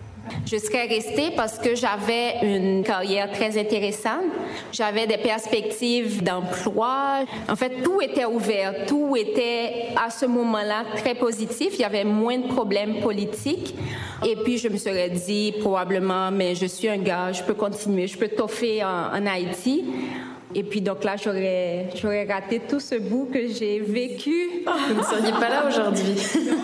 Je serais restée parce que j'avais une carrière très intéressante. J'avais des perspectives d'emploi. En fait, tout était ouvert. Tout était, à ce moment-là, très positif. Il y avait moins de problèmes politiques. Et puis, je me serais dit, probablement, mais je suis un gars, je peux continuer, je peux toffer en Haïti. Et puis, donc là, j'aurais raté tout ce bout que j'ai vécu. Vous ne seriez pas là aujourd'hui.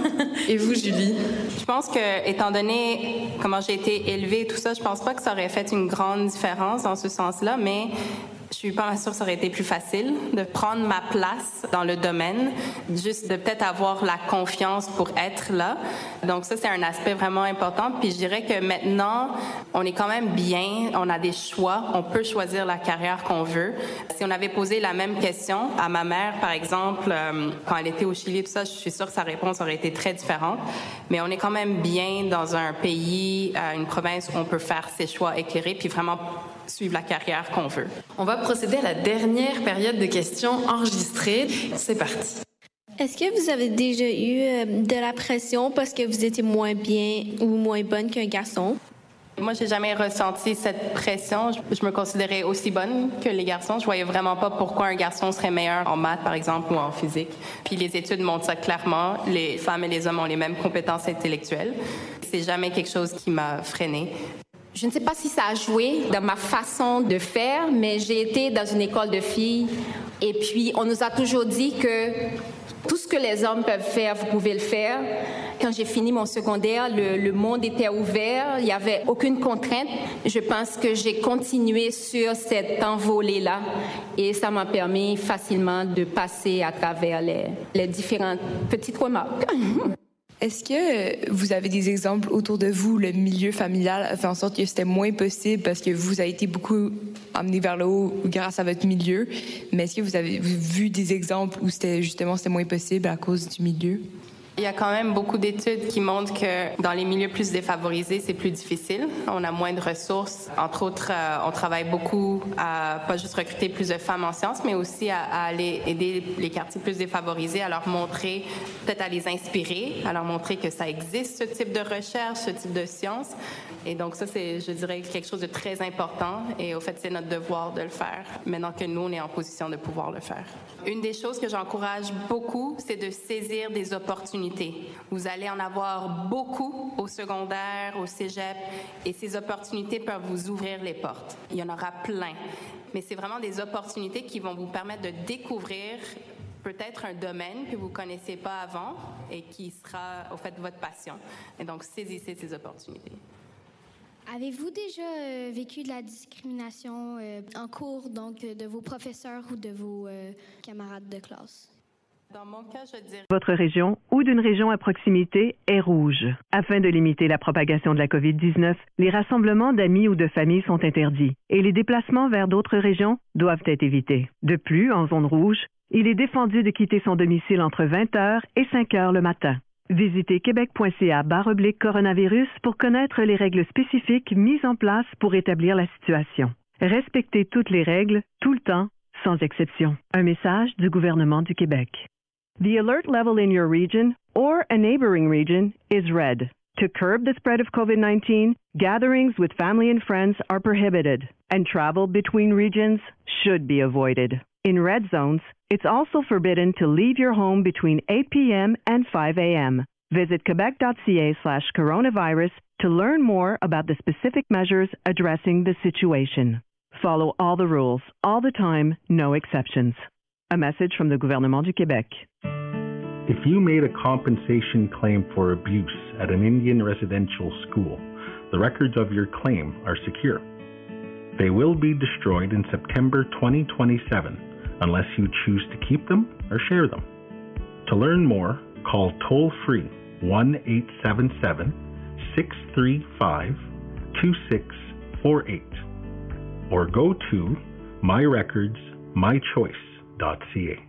Et vous, Julie? Je pense que, étant donné comment j'ai été élevée et tout ça, je pense pas que ça aurait fait une grande différence dans ce sens-là, mais je suis pas sûre que ça aurait été plus facile de prendre ma place dans le domaine, juste de peut-être avoir la confiance pour être là. Donc ça, c'est un aspect vraiment important. Puis je dirais que maintenant, on est quand même bien, on a des choix, on peut choisir la carrière qu'on veut. Si on avait posé la même question à ma mère, par exemple, quand elle était au Chili, tout ça, je suis sûre que sa réponse aurait été très différente. Mais on est quand même bien dans un pays, une province où on peut faire ses choix éclairés, puis vraiment suivre la carrière qu'on veut. On va procéder à la dernière période de questions enregistrées. C'est parti. Est-ce que vous avez déjà eu de la pression parce que vous étiez moins bien ou moins bonne qu'un garçon? Moi, j'ai jamais ressenti cette pression. Je me considérais aussi bonne que les garçons. Je voyais vraiment pas pourquoi un garçon serait meilleur en maths, par exemple, ou en physique. Puis les études montrent ça clairement. Les femmes et les hommes ont les mêmes compétences intellectuelles. C'est jamais quelque chose qui m'a freinée. Je ne sais pas si ça a joué dans ma façon de faire, mais j'ai été dans une école de filles et puis on nous a toujours dit que tout ce que les hommes peuvent faire, vous pouvez le faire. Quand j'ai fini mon secondaire, le monde était ouvert, il n'y avait aucune contrainte. Je pense que j'ai continué sur cette envolée-là et ça m'a permis facilement de passer à travers les différentes petites remarques. Est-ce que vous avez des exemples autour de vous, le milieu familial a fait en sorte que c'était moins possible parce que vous avez été beaucoup amené vers le haut grâce à votre milieu, mais est-ce que vous avez vu des exemples où c'était moins possible à cause du milieu? Il y a quand même beaucoup d'études qui montrent que dans les milieux plus défavorisés, c'est plus difficile. On a moins de ressources. Entre autres, on travaille beaucoup à pas juste recruter plus de femmes en sciences, mais aussi à aller aider les quartiers plus défavorisés, à leur montrer, peut-être à les inspirer, à leur montrer que ça existe, ce type de recherche, ce type de science. Et donc ça, c'est, je dirais, quelque chose de très important. Et au fait, c'est notre devoir de le faire, maintenant que nous, on est en position de pouvoir le faire. Une des choses que j'encourage beaucoup, c'est de saisir des opportunités. Vous allez en avoir beaucoup au secondaire, au cégep, et ces opportunités peuvent vous ouvrir les portes. Il y en aura plein. Mais c'est vraiment des opportunités qui vont vous permettre de découvrir peut-être un domaine que vous ne connaissiez pas avant et qui sera, au fait, votre passion. Et donc, saisissez ces opportunités. Avez-vous déjà vécu de la discrimination en cours, donc de vos professeurs ou de vos camarades de classe? Dans mon cas, je dirais... Votre région ou d'une région à proximité est rouge. Afin de limiter la propagation de la COVID-19, les rassemblements d'amis ou de familles sont interdits et les déplacements vers d'autres régions doivent être évités. De plus, en zone rouge, il est défendu de quitter son domicile entre 20h et 5h le matin. Visitez québec.ca/coronavirus pour connaître les règles spécifiques mises en place pour établir la situation. Respectez toutes les règles, tout le temps, sans exception. Un message du gouvernement du Québec. The alert level in your region or a neighboring region is red. To curb the spread of COVID-19, gatherings with family and friends are prohibited, and travel between regions should be avoided. In red zones, it's also forbidden to leave your home between 8 p.m. and 5 a.m. Visit quebec.ca/coronavirus to learn more about the specific measures addressing the situation. Follow all the rules, all the time, no exceptions. A message from the gouvernement du Québec. If you made a compensation claim for abuse at an Indian residential school, the records of your claim are secure. They will be destroyed in September 2027 unless you choose to keep them or share them. To learn more, call toll-free 1-877-635-2648 or go to myrecordsmychoice.ca.